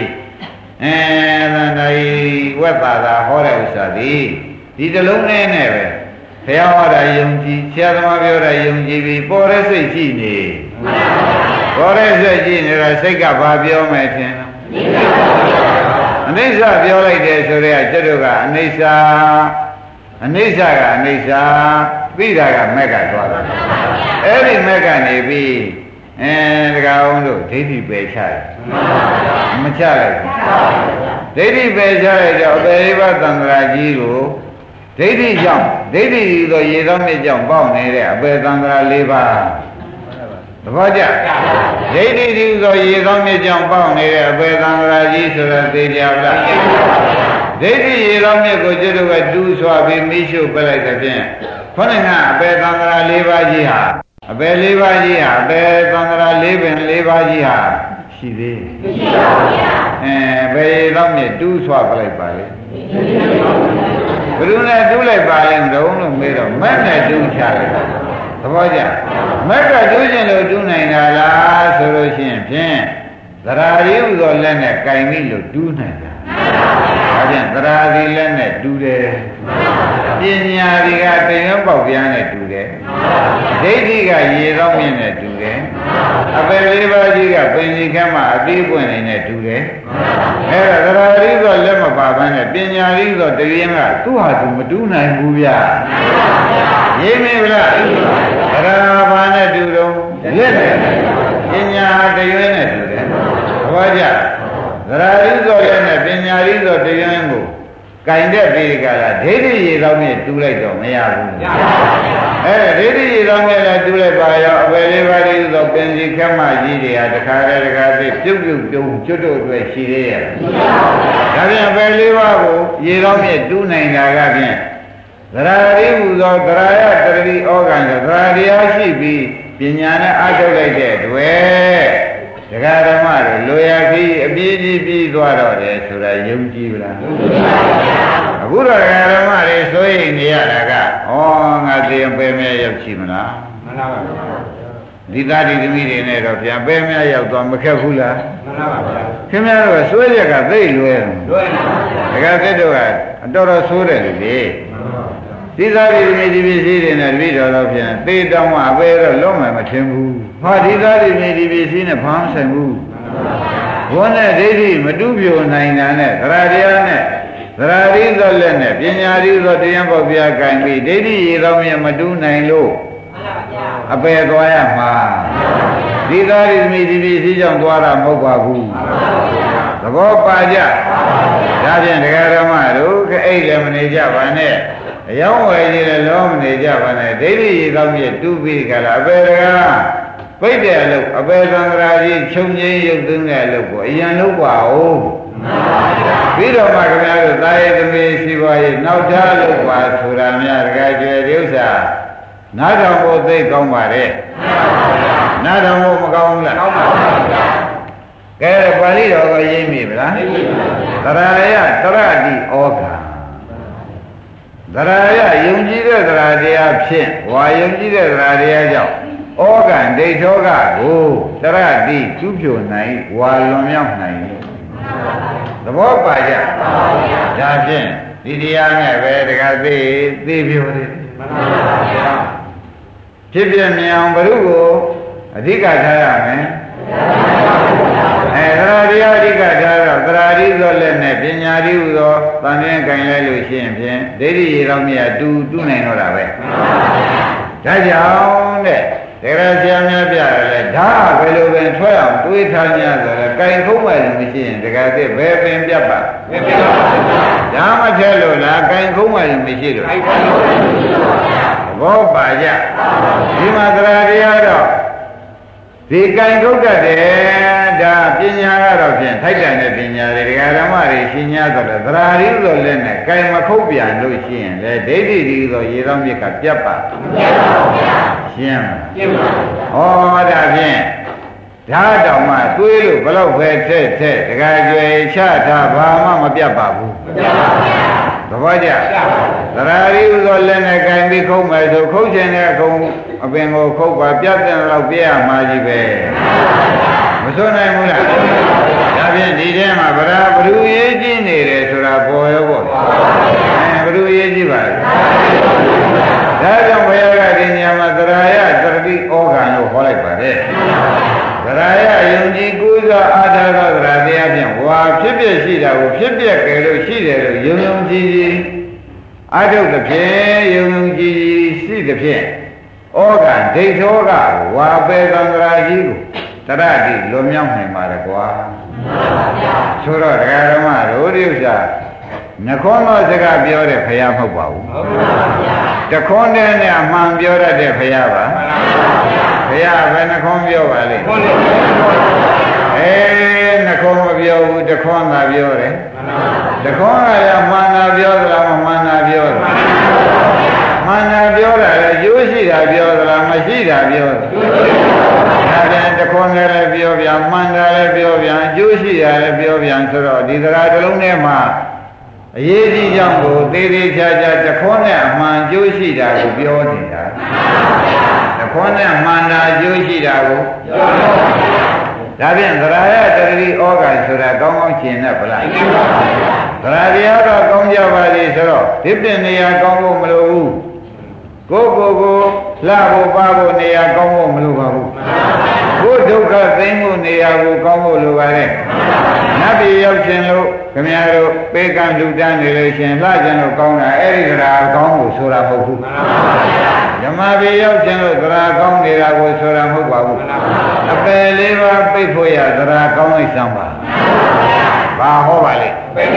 နိုင်ဝက်ပါတာဟောတဲ့ဥစ္စာဒီတလုံးနဲ့ပဲဘုရားဟောတာယုံကြည်ဆရာသမားပြောတာယုံကြည်ပြီးပေါ်တဲ့စိတ်ရှိနေပေါ်တဲ့စိတ်ရှိနေတာစိတ်ကဘာပြောမယ်ထင်အနိစ္စပြောလိုက်တယ်ဆိုတော့ကျွတ်တို့ကအနိစ္စကအနိစ္စကအနိစ္စပြီးတာကမက်ကသွားတယ်အဲ့ဒီမက်ကနေပြီးတက္ကအောင်တို့ဒိဋ္ဌိပယ်ချတယ်မချလိုက်ဘူးဒိဋ္ဌိပယ်ချလိုက်တော့အပေရိပသံဃာကြီးကိုဒိဋ္ဌိကြောင့်ဒိဋ္ဌိဆိုရေသောမြစ်ကြောင့်ပေါက်နေတဲ့အပေသံဃာ၄ပါးသဘောကျဒိဋ္ဌိဒီဆိုရေသောမြစ်ကြောင့်ပေါက်နေတဲ့အပေသံဃာကြီးဆိုတော့သိကြပါလားဒိဋ္ဌိရေသောမြစ်ကိုကျွတ်တို့ကတူးဆွာပြီးမိရှုပလိုက်တဲ့ဖြင့်ခေါင်းကအပေသံဃာ၄ပါးကြီးဟာအပေ၄ပါးကြီးဟာအပေသံဃာ၄ပင်၄ပါးကြီးဟာရှိသေးမရှိပါဘူးဗျာဘယ်တော့မြတူးဆွပလိုက်ပါလေဘယ်သူနဲ့တူးလိုက်ပါလဲတုံးလို့မေးတော့မက်နဲ့တူးချလိုက်သဘောကျမက်ကတူးခြင်းလို့တူးနိုင်တာလားဆိုလို့ရှိရင်ဖြင့်သရာရီဥသောလက်နဲ့ကင်မိလို့တူးနိုင်တာဒါဖြင့်သရာရီလက်နဲ့တူးတယ်ပညာတွေကတယွန်းပေါက်ပြားနဲ့တူတယ်ဒိဋ္ဌိကရေသောမြင့်နဲ့တူတယ်အပေလေးပါးကြီးကပင်ကြီးခမ်းမှာအပြီးပွင့်နေနဲ့တူတယ်အဲ့ဒါသရာရီသောလက်မပါဘဲနဲ့ပညာရီသောတယွန်းကသူ့ဟာသူမတူးနိုင်ဘူးဗျာရိပ်မိဗလားသရာဘာနဲ့တူတော့လက်နဲ့ပညာတယွန်းနဲ့တူတယ်သဘောကျသရာရီသောလက်နဲ့ပညာရီသောတယွန်းကိုကင်တဲ့ပေကလာဒိဋ္ဌိရေသောမြင့်တူးလိုက်တော့မရဘူး။အဲဒိဋ္ဌိရေသောမြင့်လည်းတူးလိုက်ပါရောအပေလေးပါးလေးသောပင်စီခက်မကြီးတွေကတခါတည်းတခါတည်းပြုတ်ပြုတ်ပြုံးကျွတ်တို့အတွက်ရှိသေးရဲ့။ဒါပြန်အပေလေးပါးကိုရေသောမြင့်တူးနိုင်တာကဖြင့်သရာရိဟူသောသရာယတရတိဩဃံဆိုသရာတရားရှိပြီးပညာနဲ့အားထုတ်လိုက်တဲ့တွေ့ဒကာဓမ္မတို့လိုရခီးအပြည့်ကြီးပြီးသွားတော့တယ်ဆိုတာယုံကြည်ပါလားအခုတော့ဒကာဓမ္မတွေစိုးရိမ်နေရတာကငါသိရင်ပဲမဲရောက်ရှိမလားမှန်ပါပါဒီသားဒီသမီးတွေနဲ့တော့ပြန်ပဲမဲရောက်သွားမခက်ဘူးလားမှန်ပါပါခင်ဗျားတို့ကစိုးရက်ကသိလွယ်ဒကာသက်တို့ကအတော်တော်ဆိုးတယ်လေဒီသားဒီသမီးဒီပစ္စည်းတွေနဲ့တပည့်တော်တော့ပြန်သေတောင်းမှအပဲတော့လုံးမယ်မထင်ဘူးဟာဒီသားဒီသမီးဒီပစ္စည်းနဲ့ဘာမှဆိုင်ဘူးဘုန်းနဲ့ဒိဋ္ဌိမတူပြိုနိုင်တာနဲ့သရတရားနဲ့သရရီသောလက်နဲ့ပညာရီသောတရားပေါက်ပြကံပြီးဒိဋ္ဌိရေသောမြတ်မတူနိုင်လို့အပယ်သွားရမှာဒီသားဒီသမီးဒီပစ္စည်းကြောင့်သွားတာမဟုတ်ပါဘူးသဘောပါကြဒါဖြင့်ဒကာဓမ္မတို့အဲ့လည်းမနေကြပါနဲ့အယောင်းဝယ်ကြီးလည်းလောမနေကြပါနဲ့ဒိဋ္ဌိရေသောမြတ်တူပြီးကြလားအပယ်တကားပိတ်တဲ့အလုပ်အပေသံဃာကြီးချုပ်ငင်းရုပ်သွင်းတဲ့အလုပ်ကိုအရင်လုပ်ပါဦးပြီးတော့မှခင်ဗျားတို့တာယေသမီးရှိပါရဲ့နောက်ထားလုပ်ပါဆိုတာများတကယ်ကျွယ်ဒီဥစ္စာနားတော်ကိုသိကောင်းပါရဲ့နားတော်ကိုမကောင်းဘူးလားကောင်းပါဘူးကဲပါဠိတော်ကိုရေးမိဗလားသရာယတရတိဩဃံသရာယယုံကြည်တဲ့သရာတရားဖြင့်ဝါယုံကြည်တဲ့သရာတရားကြောင့်ဩဃံဒိဋ္ဌောကကိုတရတိကျူးဖြိုနိုင်ဝါလွန်မြောက်နိုင်သဘောပါကြဒါဖြင့်ဒီတရားနဲ့ပဲတခါသိဖြိုတယ်မှန်ပါဗျာဖြစ်ပြမြင်အောင်ဘုရုကိုအဓိကထားရမယ်သရတရားအဓိကထားတော့သရာတိသောလက်နဲ့ပညာတိဟူသောတန်မြင်ကင်လိုက်လို့ရှိရင်ဖြင့်ဒိဋ္ဌိရေတော်မြတ်တူနိုင်တော့တာပဲဒါကြောင့်တဲ့တရားဆရာများပြရတယ်ဒါဘယ်လိုပင်ထွက်အောင်တွေးထားများဆိုတော့ကင်ခုံးမှလည်းမရှိရင်တခါတည်းဘယ်ပင်ပြတ်ပါမပြတ်ပါဘူးဒါမှထက်လို့လားကင်ခုံးမှလည်းမရှိလို့ဘောပါကြဒီမှာတရားတရားတော့ဒီကင်ခုတ်တတ်တယ်ဒါပညာကတော့ဖြင့်ထိုက်တန်တဲ့ပညာတွေဒကာဓမ္မတွေရှင်း냐ဆိုတော့သရာရီဆိုလက်နဲ့ကင်မခုတ်ပြန်လို့ရှိရင်လေဒိဋ္ဌိဒီဆိုရေသောမြစ်ကပြတ်ပါမပြတ်ပါဘူးဗျာရှင်းမလားရှင်းပါဘူးဩဒါဖြင့်ဓာတ်တော်မှတွေးလို့ဘလို့ပဲထက်တခါကျွေချတာဘာမှမပြတ်ပါဘူးမပြတ်ပါဘူးသဘောကျသရာရီဥသောလက်နဲ့ကင်ပြီးခုံးမယ်ဆိုခုတ်ခြင်းနဲ့ခုံအပင်ကိုခုတ်ပါပြတ်တဲ့လောက်ပြရမှာကြီးပဲမစွနိုင်ဘူးလားဒါဖြင့်ဒီထဲမှာဗရာဘ누구ရေးကြည့်နေတယ်ဆိုတာပေါ်ရောပေါ့ဘ누구ရေးကြည့်ပါလဲဒါကြောင့်ဘုရားကဒီညမှာသရာယတတိဩဃံလို့ဟောလိုက်ပါတယ်သရာယယုံကြည်ကိုးစားအားထားသောသရာတရားဖြင့်ဝါဖြစ်ဖြစ်ရှိတာကိုဖြစ်ပြကြယ်လို့ရှိတယ်လို့ယုံယုံကြည်ကြည်အားထုတ်သဖြင့်ယုံယုံကြည်ကြည်ရှိသဖြင့်ဩဃံဒိဋ္ဌောကဝါပေသံဃာကြီးကိုတရတိလွန်မြောက်နိုင်ပါရကွာဆိုတော့ဒကာဓမ္မတို့ဒီဥစ္စာနှခွန်းသောစကားပြောတဲ့ဘုရားမဟုတ်ပါဘူးတခွန်းတဲ့နဲ့အမှန်ပြောတတ်တဲ့ဘုရားပါဘုရားပဲနှခွန်းပြောပါလေနှခွန်းမပြောဘူးတခွန်းသာပြောတယ်တခွန်းကလည်းမှန်တာပြောသလားမမှန်တာပြောသလားမှန်တာပြောတာလည်းကျိုးရှိတာပြောသလားမရှိတာပြောသလားဒါပြန်တခွန်းလည်းပြောပြန်မှန်တာလည်းပြောပြန်ကျိုးရှိတာလည်းပြောပြန်ဆိုတော့ဒီစကားတစ်လုံးထဲမှာအရေးကြီးကြောင့်ကိုသေးသေးချာချာတခွန်းနဲ့အမှန်ကျိုးရှိတာကိုပြောနေတာတခွန်းနဲ့မှန်တာကျိုးရှိတာကိုပြောဒါဖြင့်သရာယတတိဩဃဆိုတာကောင်းကောင်းရှင်းတတ်ဗလားသရာတရားတော့ကောင်းကြပါလေဆိုတော့ဒီပြင်နေရာကောင်းဖို့မလိုဘူးကိုလှဖို့ပါဖို့နေရာကောင်းဖို့မလိုပါဘူးကိုဒုက္ခသိမ်းဖို့နေရာကိုကောင်းဖို့လိုပါတယ်နတ်ပြည်ရောက်ခြင်းလို့ခင်ဗျားတို့ပေကံလူတန်းနေလို့ရှင်လှခြင်းလို့ကောင်းတာအဲ့ဒီသရာကောင်းဖို့ဆိုတာမဟုတ်ဘူးဓမ္မပြည်ရောက်ခြင်းလို့သရာကောင်းနေတာကိုဆိုတာမဟုတ်ပါဘူးအပယ်လေးပါးပိတ်ဖို့ရသရာကောင်းလိုက်စမ်းပါဘာဟောပါလိမ့်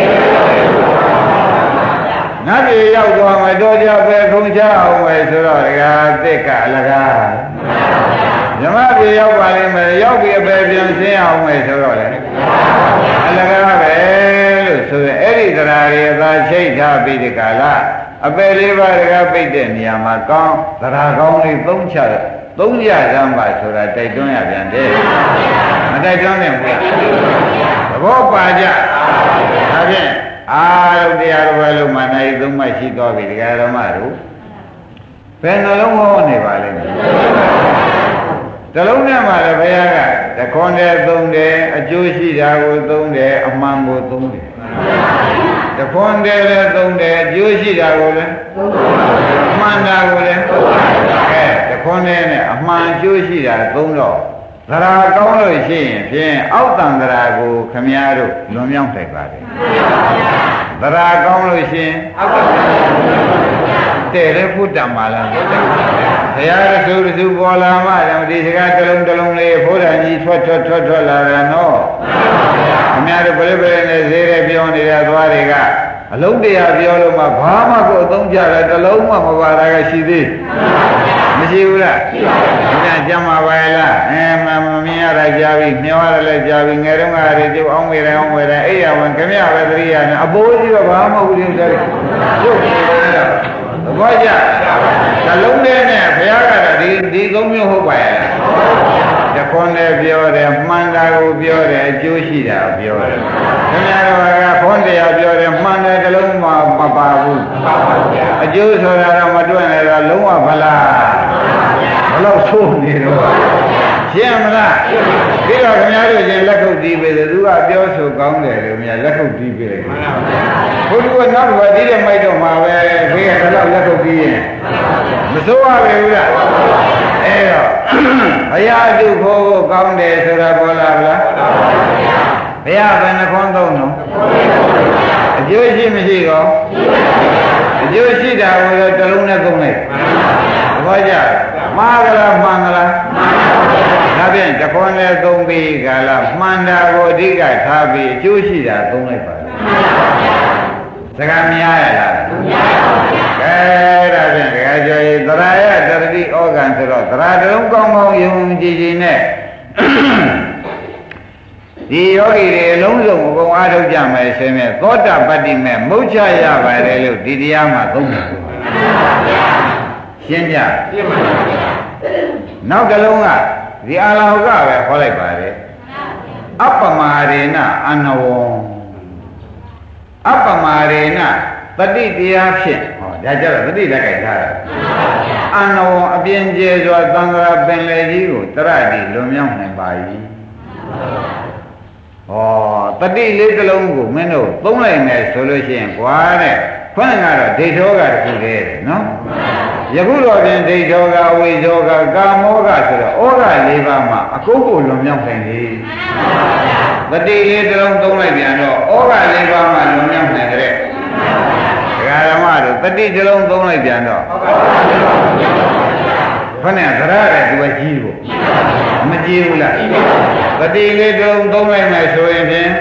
နတ်ပြည်ရောက်သွားမှတော့ကြပဲခုံချအောင်ပဲဆိုတော့ဒကာတစ်ကအလကားဓမ္မပြည်ရောက်ပါလိမ့်မယ်ရောက်ပြီးအပယ်ပြန်ရှင်းအောင်ပဲဆိုတော့လေအလကားပဲလို့ဆိုရင်အဲ့ဒီသရာတွေသာချိတ်ထားပြီးဒီကလာအပယ်လေးပါးဒကာပိတ်တဲ့နေရာမှာကောင်းသရာကောင်းလေးသုံးကြစမ်းပါဆိုတာတိုက်တွန်းရပြန်တယ်မတိုက်တွန်းနဲ့ဘူးလားသဘောပါကြဒါဖြင့်အားလုံးတရားတော်ပဲလို့မှနိုင်သုံးမှရှိသွားပြီတရားဓမ္မတို့ဘယ်နှလုံးဟောနေပါလိမ့်မယ်တလုံးနဲ့မှလည်းဘုရားကတခွန်းတဲ့သုံးတယ်အကျိုးရှိတာကိုသုံးတယ်အမှန်ကိုသုံးတယ်တခွန်းတဲ့လည်းသုံးတယ်အကျိုးရှိတာကိုလည်းအမှန်တာကိုလည်းတခွန်းတဲ့နဲ့အမှန်အကျိုးရှိတာသုံးတော့သရာကောင်းလို့ရှိရင်ဖြင့်အောက်တန်သရာကိုခမည်းတော်လွန်မြောက်နိုင်ပါတယ်သရာကောင်းလို့ရှိရင်အောက်တန်သရာတဲ့ရဖုတ္တမလာဘုရားရစုပေါ်လာမှဒီစကားတစ်လုံးလေးဘုရားကြီးထွက်လာတယ်နော်ခမည်းတော်ပြိပရိနဲ့ဈေးရဲပြောနေတဲ့သွားတွေကအလုံးတရားပြောလို့မှဘာမှကိုအသုံးကြတယ်တစ်လုံးမှမပါတာကရှိသေးမရှိဘူးလားရှိပါဘူး။ကြမ်းပါပါလား။မမြင်ရတာကြားပြီ။မျောရလည်းကြားပြီ။ငယ်တုန်းကတည်းကအောင်းဝေတယ်အိယာဝင်ခမရပဲသတိရနေအပိုးကြီးတော့ဘာမှမဟုတ်ဘူးဆိုတော့ရုပ်နေတယ်။သဘောကျ။နှလုံးထဲနဲ့ဘုရားကဒီသုံးမျိုးဟုတ်ပါရဲ့။တခွန်းနဲ့ပြောတယ်မှန်တာကိုပြောတယ်အကျိုးရှိတာပြောတယ်။ခင်ဗျားတို့ကခွန်းတရားပြောတယ်မှန်တယ်တလုံးမှမပါဘူး။အကျိုးဆိုတာတော့မတွန့်လည်းတော့လုံးဝဗလားဘလို့ဆိုးနေတော့ရှင်းမလားပြီးတော့ခင်ဗျားတို့ချင်းလက်ခုပ်တီးပေးတယ်သူကပြောဆိုကောင်းတယ်လို့များလက်ခုပ်တီးပေးတယ်ဘုရားကနောက်တော့ဒီတဲ့မိုက်တော့မှာပဲဘေးကတော့လက်ခုပ်တီးရင်မစိုးရပဲဘူးလားအဲ့တော့ဘုရားသူဖို့ကောင်းတယ်ဆိုတာပေါ်လာဗလားဘုရားဘယ်နှခွန်းသုံးတော့အကျိုးရှိမရှိကောအကျိုးရှိတာကိုတော့တစ်လုံးနဲ့သုံးလိုက်သဘောကျမှားကြလားမှန်ကြလားဒါဖြင့်တခွန်းနဲ့သုံးပြီးကလာမှန်တာကိုအဓိကထားပြီးအကျိုးရှိတာသုံးလိုက်ပါစကားများရလားများပါဘူးကဲဒါဖြင့်ဒကာကျော်ကြီးသရာယတတိဩဃံဆိုတော့သရာတုံးကောင်းကောင်းယုံကြည်ကြည်နဲ့ဒီယောဂီတွေအလုံးစုံအကုန်အားထုတ်ကြမယ်ဆိုရင်သောတာပတ္တိမဲ့မုတ်ချရပါတယ်လို့ဒီတရားမှာသုံးတယ်ရှင်းကြရှင်းပါပါနောက်တစ်လုံးကဒီအာလောကပဲခေါ်လိုက်ပါလေအပ္ပမာရေနအနဝံအပ္ပမာရေနတတိတရားဖြင့်ဟောဒါကြတော့တတိလက်ကြိုက်ထားတာအနဝံအပြင်းကျဲစွာသံဃာပင်လေကြီးကိုတရတိလွန်မြောက်နိုင်ပါ၏ဟောတတိလေးတစ်လုံးကိုမင်းတို့သုံးလိုက်မယ်ဆိုလို့ရှိရင်ကွာတဲ့ခွန်းကတော့ဒိဋ္ဌောကတခုတည်းနော်ယခုတော့ပြင်ဒိဋ္ဌောကဝိဇောကကာမောကဆိုတော့ဩဃ၄ပါးမှာအကုန်ကိုလွန်မြောက်နိုင်ပြီတတိလေးတစ်လုံးသုံးလိုက်ပြန်တော့ဩဃ၄ပါးမှာလွန်မြောက်နိုင်တဲ့ဒကာဓမ္မတို့တတိတစ်လုံးသုံးလိုက်ပြန်တော့ခဏသရတဲ့သူကကြီးဖို့မကြည့်ဘူးလားတတိလေးတစ်လုံးသုံးလိုက်မယ်ဆိုရင်ဖြင့်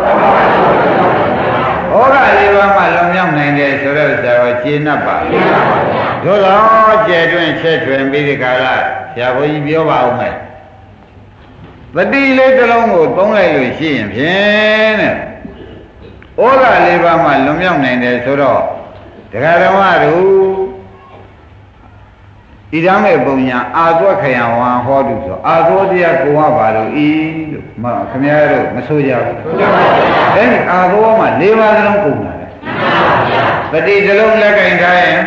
ဩဃလေးပါးမှလွန်မြောက်နိုင်တယ်ဆိုတော့ဆရာတော်ရှင်း납ပါတို့တော့ကျဲတွင်ချက်ထွင်ပြီးဒီကာလဆရာဘုန်းကြီးပြောပါဦးမယ်တတိလေးတစ်လုံးကိုသုံးလိုက်လို့ရှိရင်ဖြင့်တဲ့ဩဃလေးပါးမှလွန်မြောက်နိုင်တယ်ဆိုတော့ဒကာဓမ္မတို့ဣဒံမေပုံညာအာသွက်ခယံဝံဟောတုဆိုအာသောတရားကိုဝပါလို့ဤလို့ခင်ဗျားတို့မဆိုကြဘူးအဲဒီအာသောမှာ၄ပါးစလုံးကုန်တာလေတတိတစ်လုံးလက်ကင်ထားရင်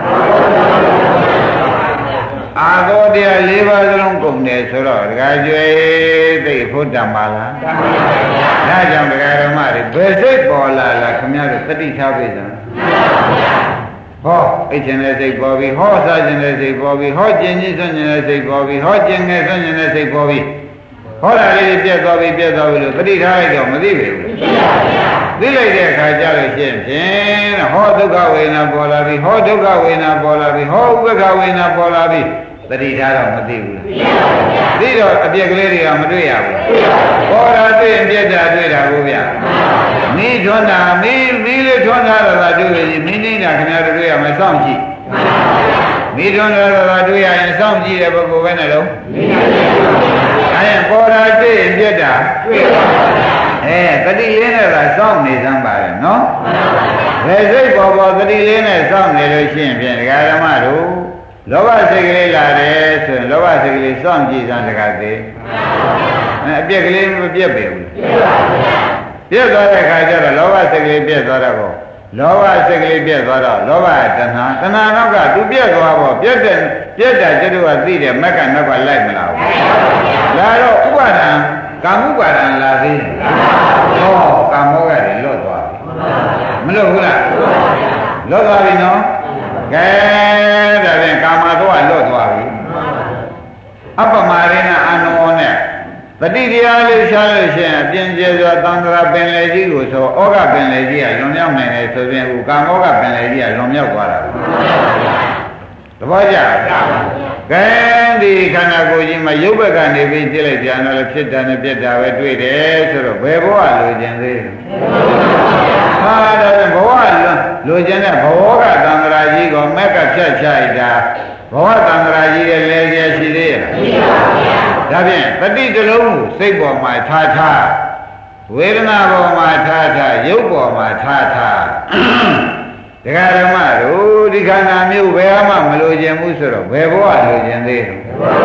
အာသောတရား၄ပါးစလုံးကုန်တယ်ဆိုတော့ဒကာကျွေးသိဖို့တန်ပါလားဒါကြောင့်ဒကာဓမ္မတွေဘယ်စိတ်ပေါ်လာလားခင်ဗျားတို့တတိထားပြီစမ်းဟောအိတ်ခြင်းနဲ့စိတ်ပေါ်ပြီဟောစားခြင်းနဲ့စိတ်ပေါ်ပြီဟောကျင်ကြီးဆွင့်ခြင်းနဲ့စိတ်ပေါ်ပြီဟောကျင်ငယ်ဆွင့်ခြင်းနဲ့စိတ်ပေါ်ပြီဟောတာလေးပြတ်သွားပြီလို့တတိထားလိုက်တော့မသိပြီဘူးသိလိုက်တဲ့အခါကျလို့ရှိရင်ဖြင့်ဟောဒုက္ခဝေဒနာပေါ်လာပြီဟောဒုက္ခဝေဒနာပေါ်လာပြီဟောဥပ္ပခဝေဒနာပေါ်လာပြီတတိထားတော့မသိဘူးလားသိတော့အပြက်ကလေးတွေကမတွေ့ရဘူးပေါ်တာတွေ့ရင်ပြက်တာတွေ့တာကိုဗျာမီးထွန်းတာမီးလေးထွန်းတာတော့တွေ့ရင်မင်းနေတာခင်ဗျားတို့တွေ့ရမယ်စောင့်ကြည့်မီးထွန်းတာတော့တွေ့ရရင်စောင့်ကြည့်တဲ့ပုဂ္ဂိုလ်ပဲနဲ့လုံးအဲပေါ်တာတွေ့ရင်ပြက်တာတွေ့ပါဘူးတတိလေးနဲ့သာစောင့်နေစမ်းပါလေနော်ဘယ်စိတ်ပေါ်တတိလေးနဲ့စောင့်နေလို့ရှိရင်ဖြင့်ဒကာဓမ္မတို့လောဘစိတ်ကလေးလာတယ်ဆိုရင်လောဘစိတ်ကလေးစောင့်ကြည့်စမ်းတကားသေးအပြက်ကလေးမပြက်ပေဘူးပြက်သွားတဲ့ခါကျတော့လောဘစိတ်ကလေးပြက်သွားတော့လောဘစိတ်ကလေးပြက်သွားတော့လောဘတဏှာနောက်ကသူပြက်သွားပေါ့ပြက်တာကျတော့ကသိတယ်မက်ကနောက်ကလိုက်မလားလာတော့ဥပါဒံကာမုပါဒံလာသေးဟောကာမောကလည်းလွတ်သွားပြီမလွတ်ဘူးလားလွတ်သွားပြီနော်ကဲဒါဖြင့်ကာမတော့လွတ်သွားပြီအပ္ပမာရိဏအာနောနဲ့တတိတရားလေးရှားလို့ရှိရင်အပြင်းကျဲစွာသံဃာပင်လေကြီးကိုဆိုဩဃပင်လေကြီးကလွန်မြောက်နိုင်တယ်ဆိုရင်ကာမောကပင်လေကြီးကလွန်မြောက်သွားတာသဘောကျကဲဒီခန္ဓာကိုယ်ကြီးမှာရုပ်ဘက်ကနေပြီးကြည့်လိုက်ပြန်တော့ဖြစ်တာနဲ့ပြက်တာပဲတွေ့တယ်ဆိုတော့ဘယ်ဘဝလိုချင်သေးလဲဟာဒါဘဝလိုချင်တဲ့ဘဝကသံဃာကြီးကိုမက်ကဖြတ်ချလိုက်တာဘဝသံဃာကြီးရဲ့လဲကျရှိသေးရဲ့ရှိပါဗျာဒါဖြင့်တတိတလုံးကိုစိတ်ပေါ်မှာထားဝေဒနာပေါ်မှာထားရုပ်ပေါ်မှာထားဒကာဓမ္မတို့ဒီခန္ဓာမျိုးဘယ်မှမလိုချင်ဘူးဆိုတော့ဘယ်ဘဝလိုချင်သေးလဲ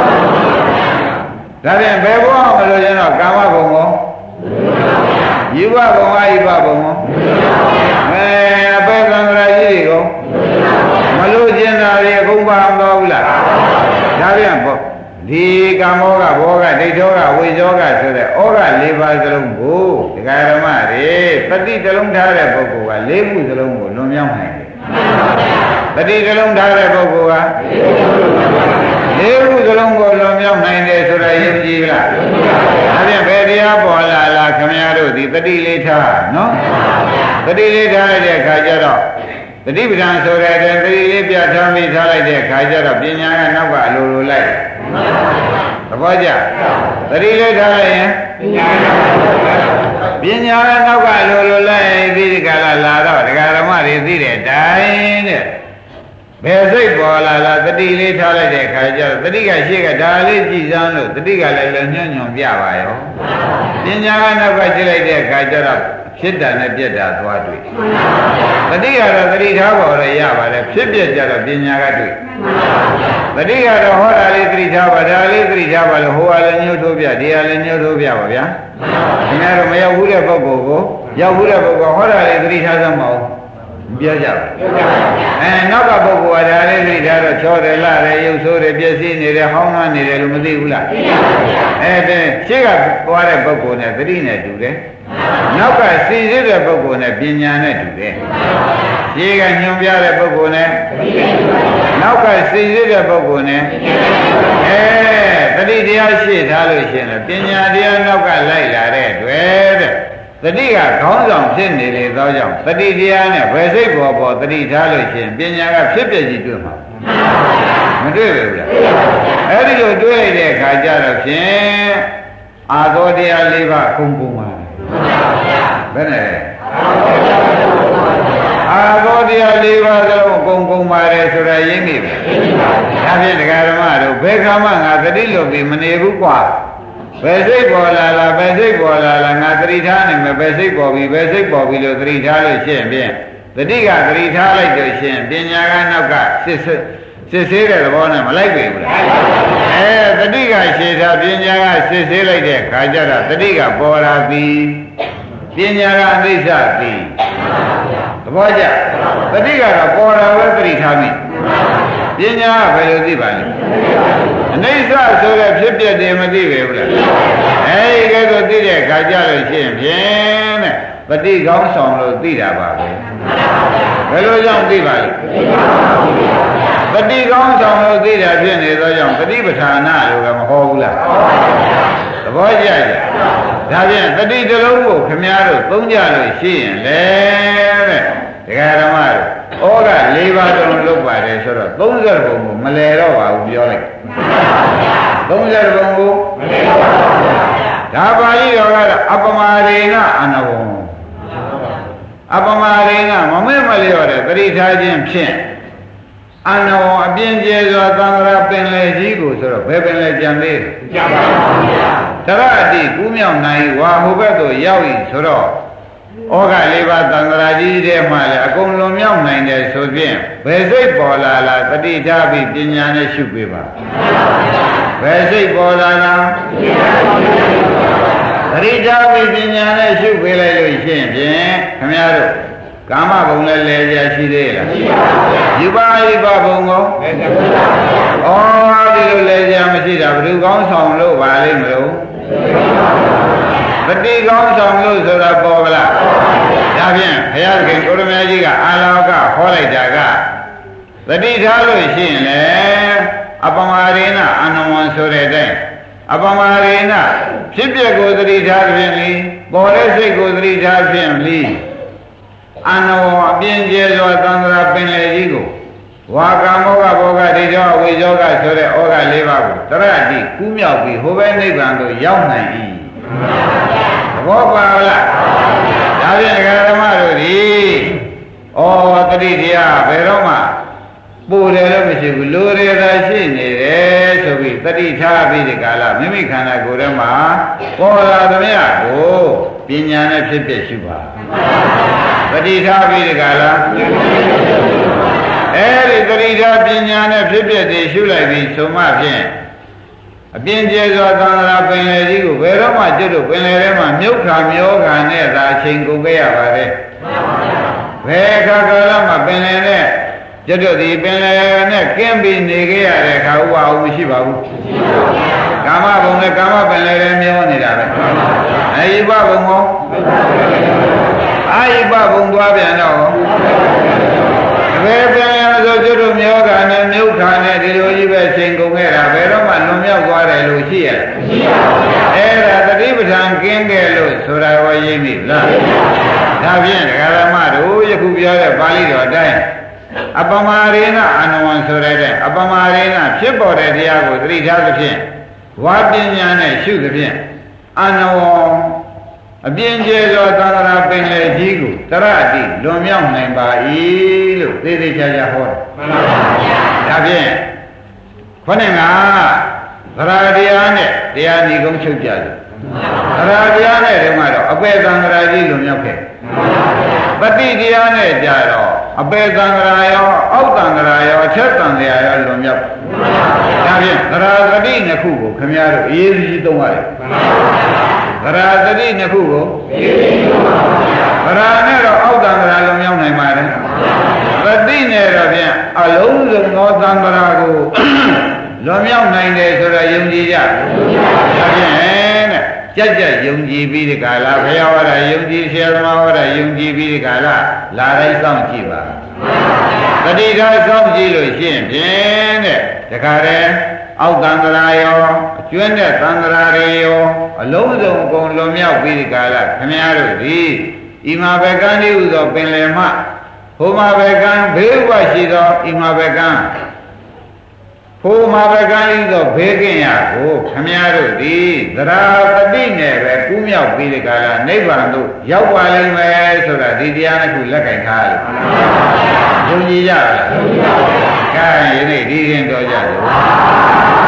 ဒါဖြင့်ဘယ်ဘဝမလိုချင်တော့ကာမဘုံကောယူဘဘုံအာယုဘဘုံကောအပေသံဃာကြီးတွေကိုမလိုချင်တာတွေအကုန်ပါမတော်ဘူးလားဒါပြန်ပေါ့ဒီကာမောကဘောကဒိဋ္ဌောကဝိဇောကဆိုတဲ့ဩဃ၄ပါးစလုံးကိုဒကာဓမ္မတွေပฏิတလုံးထားတဲ့ပုဂ္ဂိုလ်က၄ခုစလုံးကိုလွန်မြောက်နိုင်တယ်ပฏิတလုံးထားတဲ့ပုဂ္ဂိုလ်က၄ခုစလုံးကိုလွန်မြောက်နိုင်တယ်ဆိုတာယဉ်ကြည်လားဒါပြန်ဘယ်တရားပေါ်လာလားခင်ဗျားတို့ဒီပฏิလေးထားနော်ပฏิလေးထားလိုက်တဲ့အခါကျတော့တတိပဒံဆိုတဲ့တတိလေးပြထားပြီးထားလိုက်တဲ့အခါကျတော့ပညာကနောက်ကအလိုလိုလိုက်သဘောကျတတိလေးထားလိုက်ရင်ပညာကနောက်ကအလိုလိုလိုက်ပြီးဒီကလာတော့ဒကာဓမ္မတွေသိတဲ့အတိုင်းတဲ့ဘယ်စိတ်ပေါ်လာလားတတိလေးထားလိုက်တဲ့အခါကျတော့တတိကရှေ့ကဒါလေးကြည်စမ်းလို့တတိကလည်းညွန့်ညွန့်ပြပါရောပညာကနောက်ကကြည့်လိုက်တဲ့အခါကျတော့ဖြစ်တာနဲ့ပြက်တာသွားတွေ့တတိကတော့သတိထားပါတော့ရပါတယ်ဖြစ်ပြက်ကြတော့ပညာကတွေ့တတိကတော့ဟောတာလေးသတိထားပါဒါလေးသတိထားပါလို့ဟိုကလည်းညှို့ထိုးပြဒီကလည်းညှို့ထိုးပြပါဗျာဒီနေ့တော့မရောက်ဘူးတဲ့ပုဂ္ဂိုလ်ကိုရောက်ဘူးတဲ့ပုဂ္ဂိုလ်ဟောတာလေးသတိထားသမောပြောကြပါနောက်ကပုဂ္ဂိုလ်ကဒါလေးသတိထားတော့ချောတယ်လာတယ်ရုပ်ဆိုးတယ်ပြည့်စည်နေတယ်ဟောင်းနှမ်းနေတယ်လို့မသိဘူးလားသိပါပါဘုရားရှေ့ကသွားတဲ့ပုဂ္ဂိုလ်နဲ့သတိနဲ့တူတယ်နောက်ကစီစစ်တဲ့ပုဂ္ဂိုလ်နဲ့ပညာနဲ့တူတယ်ရှေ့ကညွှန်ပြတဲ့ပုဂ္ဂိုလ်နဲ့နောက်ကစီစစ်တဲ့ပုဂ္ဂိုလ်နဲ့သတိတရားရှေ့ထားလို့ရှိရင်ပညာတရားနောက်ကလိုက်လာတဲ့တွေ့တဲ့သတိကခေါင်းဆောင်ဖြစ်နေလေသောကြောင့်သတိတရားနဲ့ဘယ်စိတ်ပေါ်သတိထားလို့ရှိရင်ပညာကဖြစ်ပြကြည့်တွေ့မှာမတွေ့ဘူးလားအဲ့ဒီလိုတွေ့တဲ့အခါကျတော့ဖြင့်အာသောတရား၄ပါးအကုန်ကုန်ပါဘယ်နဲ့အာသောတရား၄ပါးသလုံးအကုန်ကုန်ပါတယ်ဆိုတာရင်းမိပဲဒါဖြင့်တရားဓမ္မတို့ဘယ်ခါမှငါသတိလွတ်ပြီးမနေဘူးကွာဘယ်စိတ်ပေါ်လာလားဘယ်စိတ်ပေါ်လာလားငါသတိထားနေမယ်ဘယ်စိတ်ပေါ်ပြီဘယ်စိတ်ပေါ်ပြီလို့သတိထားလို့ရှိရင်ဖြင့်သတိကသတိထားလိုက်လို့ရှိရင်ပညာကနောက်ကစစ်ဆေးတဲ့သဘောနဲ့မလိုက်ပြီဘူးလားသတိကရှေ့ထားပညာကစစ်ဆေးလိုက်တဲ့ခါကျတော့သတိကပေါ်လာပြီပညာကအနိစ္စပြီသဘောကျသတိကတော့ပေါ်လာပဲသတိထားပြီပညာကဘယ်လိုသိပါလဲအနိစ္စဆိုတဲ့ဖြစ်ပျက်တယ်မသိပဲဘူးလားအဲဒီကဲတော့သိတဲ့ခါကြလို့ရှိရင်ဖြင့်တဲ့ပฏิကောင်းဆောင်လို့သိတာပါပဲဘယ်လိုကြောင့်သိပါလဲပฏิကောင်းဆောင်လို့သိတာဖြစ်နေသောကြောင့်ပฏิပဋ္ဌာနာလို့ကမဟောဘူးလားသဘောကျကြဒါဖြင့်တတိတလုံးကိုခမည်းတော်သုံးကြလို့ရှိရင်လေတဲ့ဒကာဓမ္မတို့ဩက၄ပါးတုံးလုပ်ပါတယ်ဆိုတော့30ဘုံကိုမလဲတော့ပါဘူးပြောလိုက်30ဘုံကိုမလဲတော့ပါဘူးဒါပါဠိတော်ကတော့အပမာရေနအနဝံအပမာရေနမမဲမလျော့တဲ့တတိထားခြင်းဖြင့်အနဝံအပြင်းကျဲစွာသံဃာပင်လေကြီးကိုဆိုတော့ဘယ်ပင်လေကြံသေးလဲကြံပါဘူးဗျာတရအတိကူးမြောက်နိုင်ဝါဟိုဘက်သို့ရောက်ရင်ဆိုတော့ဩဃ၄ပါးသံဃာကြီးထဲမှာလည်းအကုန်လွန်မြောက်နိုင်တယ်ဆိုဖြင့်ဘယ်စိတ်ပေါ်လာလားတတိထားပြီးပညာနဲ့ရှုပေးပါဘယ်စိတ်ပေါ်လာလားတတိထားပြီးပညာနဲ့ရှုပေးလိုက်လို့ရှိရင်ဖြင့်ခင်ဗျားတို့ကာမဘုံလည်းလဲကြရှိသေးလားရှိပါဘူးယူပါဤပါဘုံကိုလဲကြပါဘူးဒီလိုလဲကြမရှိတာဘယ်သူကောင်းဆောင်လို့ပါလိမ့်မလို့ပฏิကောင်းဆောင်လို့ဆိုတာပေါ်ဗလားဒါဖြင့်ဘုရားခင်ကိုရမကြီးကအာလောကဟောလိုက်တာကပฏิထားလို့ရှိရင်လေအပမာရေနအနဝံဆိုတဲ့အတိုင်းအပမာရေနဖြစ်ပျက်ကိုသတိထားဖြင့်လီပေါ်တဲ့စိတ်ကိုသတိထားဖြင့်လီအနဝံအပြင်းကျဲစွာသံဃာပင်လေကြီးကိုဝါကမောကဘောကဒိဋ္ဌောဝိဇောကဆိုတဲ့ဩဃ၄ပါးကိုတရတိကူးမြောက်ပြီးဟိုဘက်နိဗ္ဗာန်သို့ရောက်နိုင်၏သဘောပါလားဒါဖြင့်ဓမ္မတို့ဒီဩတတိတရားဘယ်တော့မှပို့တယ်လို့မရှိဘူးလိုရတာရှိနေတယ်ဆိုပြီးတတိထားပြီးဒီကာလမိမိခန္ဓာကိုယ်ထဲမှာပေါ်လာသမျှကိုပညာနဲ့ဖြစ်ဖြစ်ရှုပါတတိထားပြီးဒီကာလအဲဒီတတိထားပညာနဲ့ဖြစ်ဖြစ်တည်ရှုလိုက်ပြီးဆိုမှဖြင့်အပြင်းကျဲစွာသံဃာပင်လေကြီးကိုဘယ်တော့မှကျွတ်လို့ပင်လေထဲမှာမြုပ်ခါမျောခါနဲ့သာအချိန်ကုန်ခဲ့ရပါတယ်ဘယ်အခါကာလမှာပင်လေနဲ့ကျွတ်တို့ဒီပင်လေနဲ့ကင်းပြီးနေခဲ့ရတဲ့အခါဥပအောင်မရှိပါဘူးကာမဘုံနဲ့ကာမပင်လေထဲမျောနေတာပဲအာယိပဘုံကိုအာယိပဘုံသွားပြန်တော့ဘယ်ပြန်ရဆိုကျွတ်တို့မျောခါနဲ့မြုပ်ခါနဲ့ဒီလိုကြီးပဲချိန်ကုန်ခဲ့တာဘယ်တော့မှလွန်မြောက်သွားတယ်လို့ရှိရမရှိပါဘူးအဲ့ဒါတတိပဋ္ဌာန်ကင်းတယ်လို့ဆိုတာဟောရင်းပြီလားဒါဖြင့်ဒကာရမတို့ယခုပြောတဲ့ပါဠိတော်အတိုင်းအပမာရေနအနဝံဆိုတဲ့အပမာရေနဖြစ်ပေါ်တဲ့တရားကိုသတိထားသဖြင့်ဝါပညာနဲ့ရှုသဖြင့်အနဝံအပြင်းကျဲသောသံဃာပင်လေကြီးကိုတရအတိလွန်မြောက်နိုင်ပါ၏လို့သေသေးချာချာဟောတယ်မှန်ပါဗျာဒါဖြင့်ခொနဲ့ကသရတရားနဲ့တရားညီကုန်းချုပ်ကြတယ်ရာတရားနဲ့တုန်းကတော့အပေသံဃာကြီးလွန်မြောက်ခဲ့ပฏิတရားနဲ့ကြတော့အပေသံဃာရောအောက်သံဃာရောအချက်သံဃာရောလွန်မြောက်ဒါဖြင့်သရသတိနှစ်ခုကိုခင်ဗျားတို့အရေးကြီးသုံးရတယ်သရသတိနှစ်ခုကိုသရနဲ့တော့အောက်သံဃာလွန်မြောက်နိုင်ပါလေသတိနဲ့တော့ဖြင့်အလုံးစုံသောသံဃာကိုလွန်မြောက်နိုင်တယ်ဆိုတော့ယုံကြည်ကြဒါဖြင့်ကြက်ကြက်ယုံကြည်ပြီးဒီကလာဘုရားဟောတာယုံကြည်ဆရာသမားဟောတာယုံကြည်ပြီးဒီကလာလာတိုင်းစောင့်ကြည့်ပါတတိထားစောင့်ကြည့်လို့ရှိရင်ဖြင့်တဲ့တခါတည်းအောက်သံဃာရောအကျွမ်းတဲ့သံဃာတွေရောအလုံးစုံအကုန်လွန်မြောက်ပြီးဒီကလာခင်ဗျားတို့ဒီဤမှာဘကံဤဥသောပင်လယ်မှဟိုမှာဘကံဘေးဥပရှိသောဤမှာဘကံဟိုမှာဘကံဤသောဘေးကင်းရာကိုခမည်းတော်သည်သရပတိနဲ့ပဲကူးမြောက်ပြီးဒီကလာနိဗ္ဗာန်သို့ရောက်ပါလိမ့်မယ်ဆိုတာဒီတရားတစ်ခုလက်ကင်ထားလို့ယုံကြည်ကြလားယုံကြည်ပါဘူး။ကဲယနေ့ဒီရင်တော်ကြလို့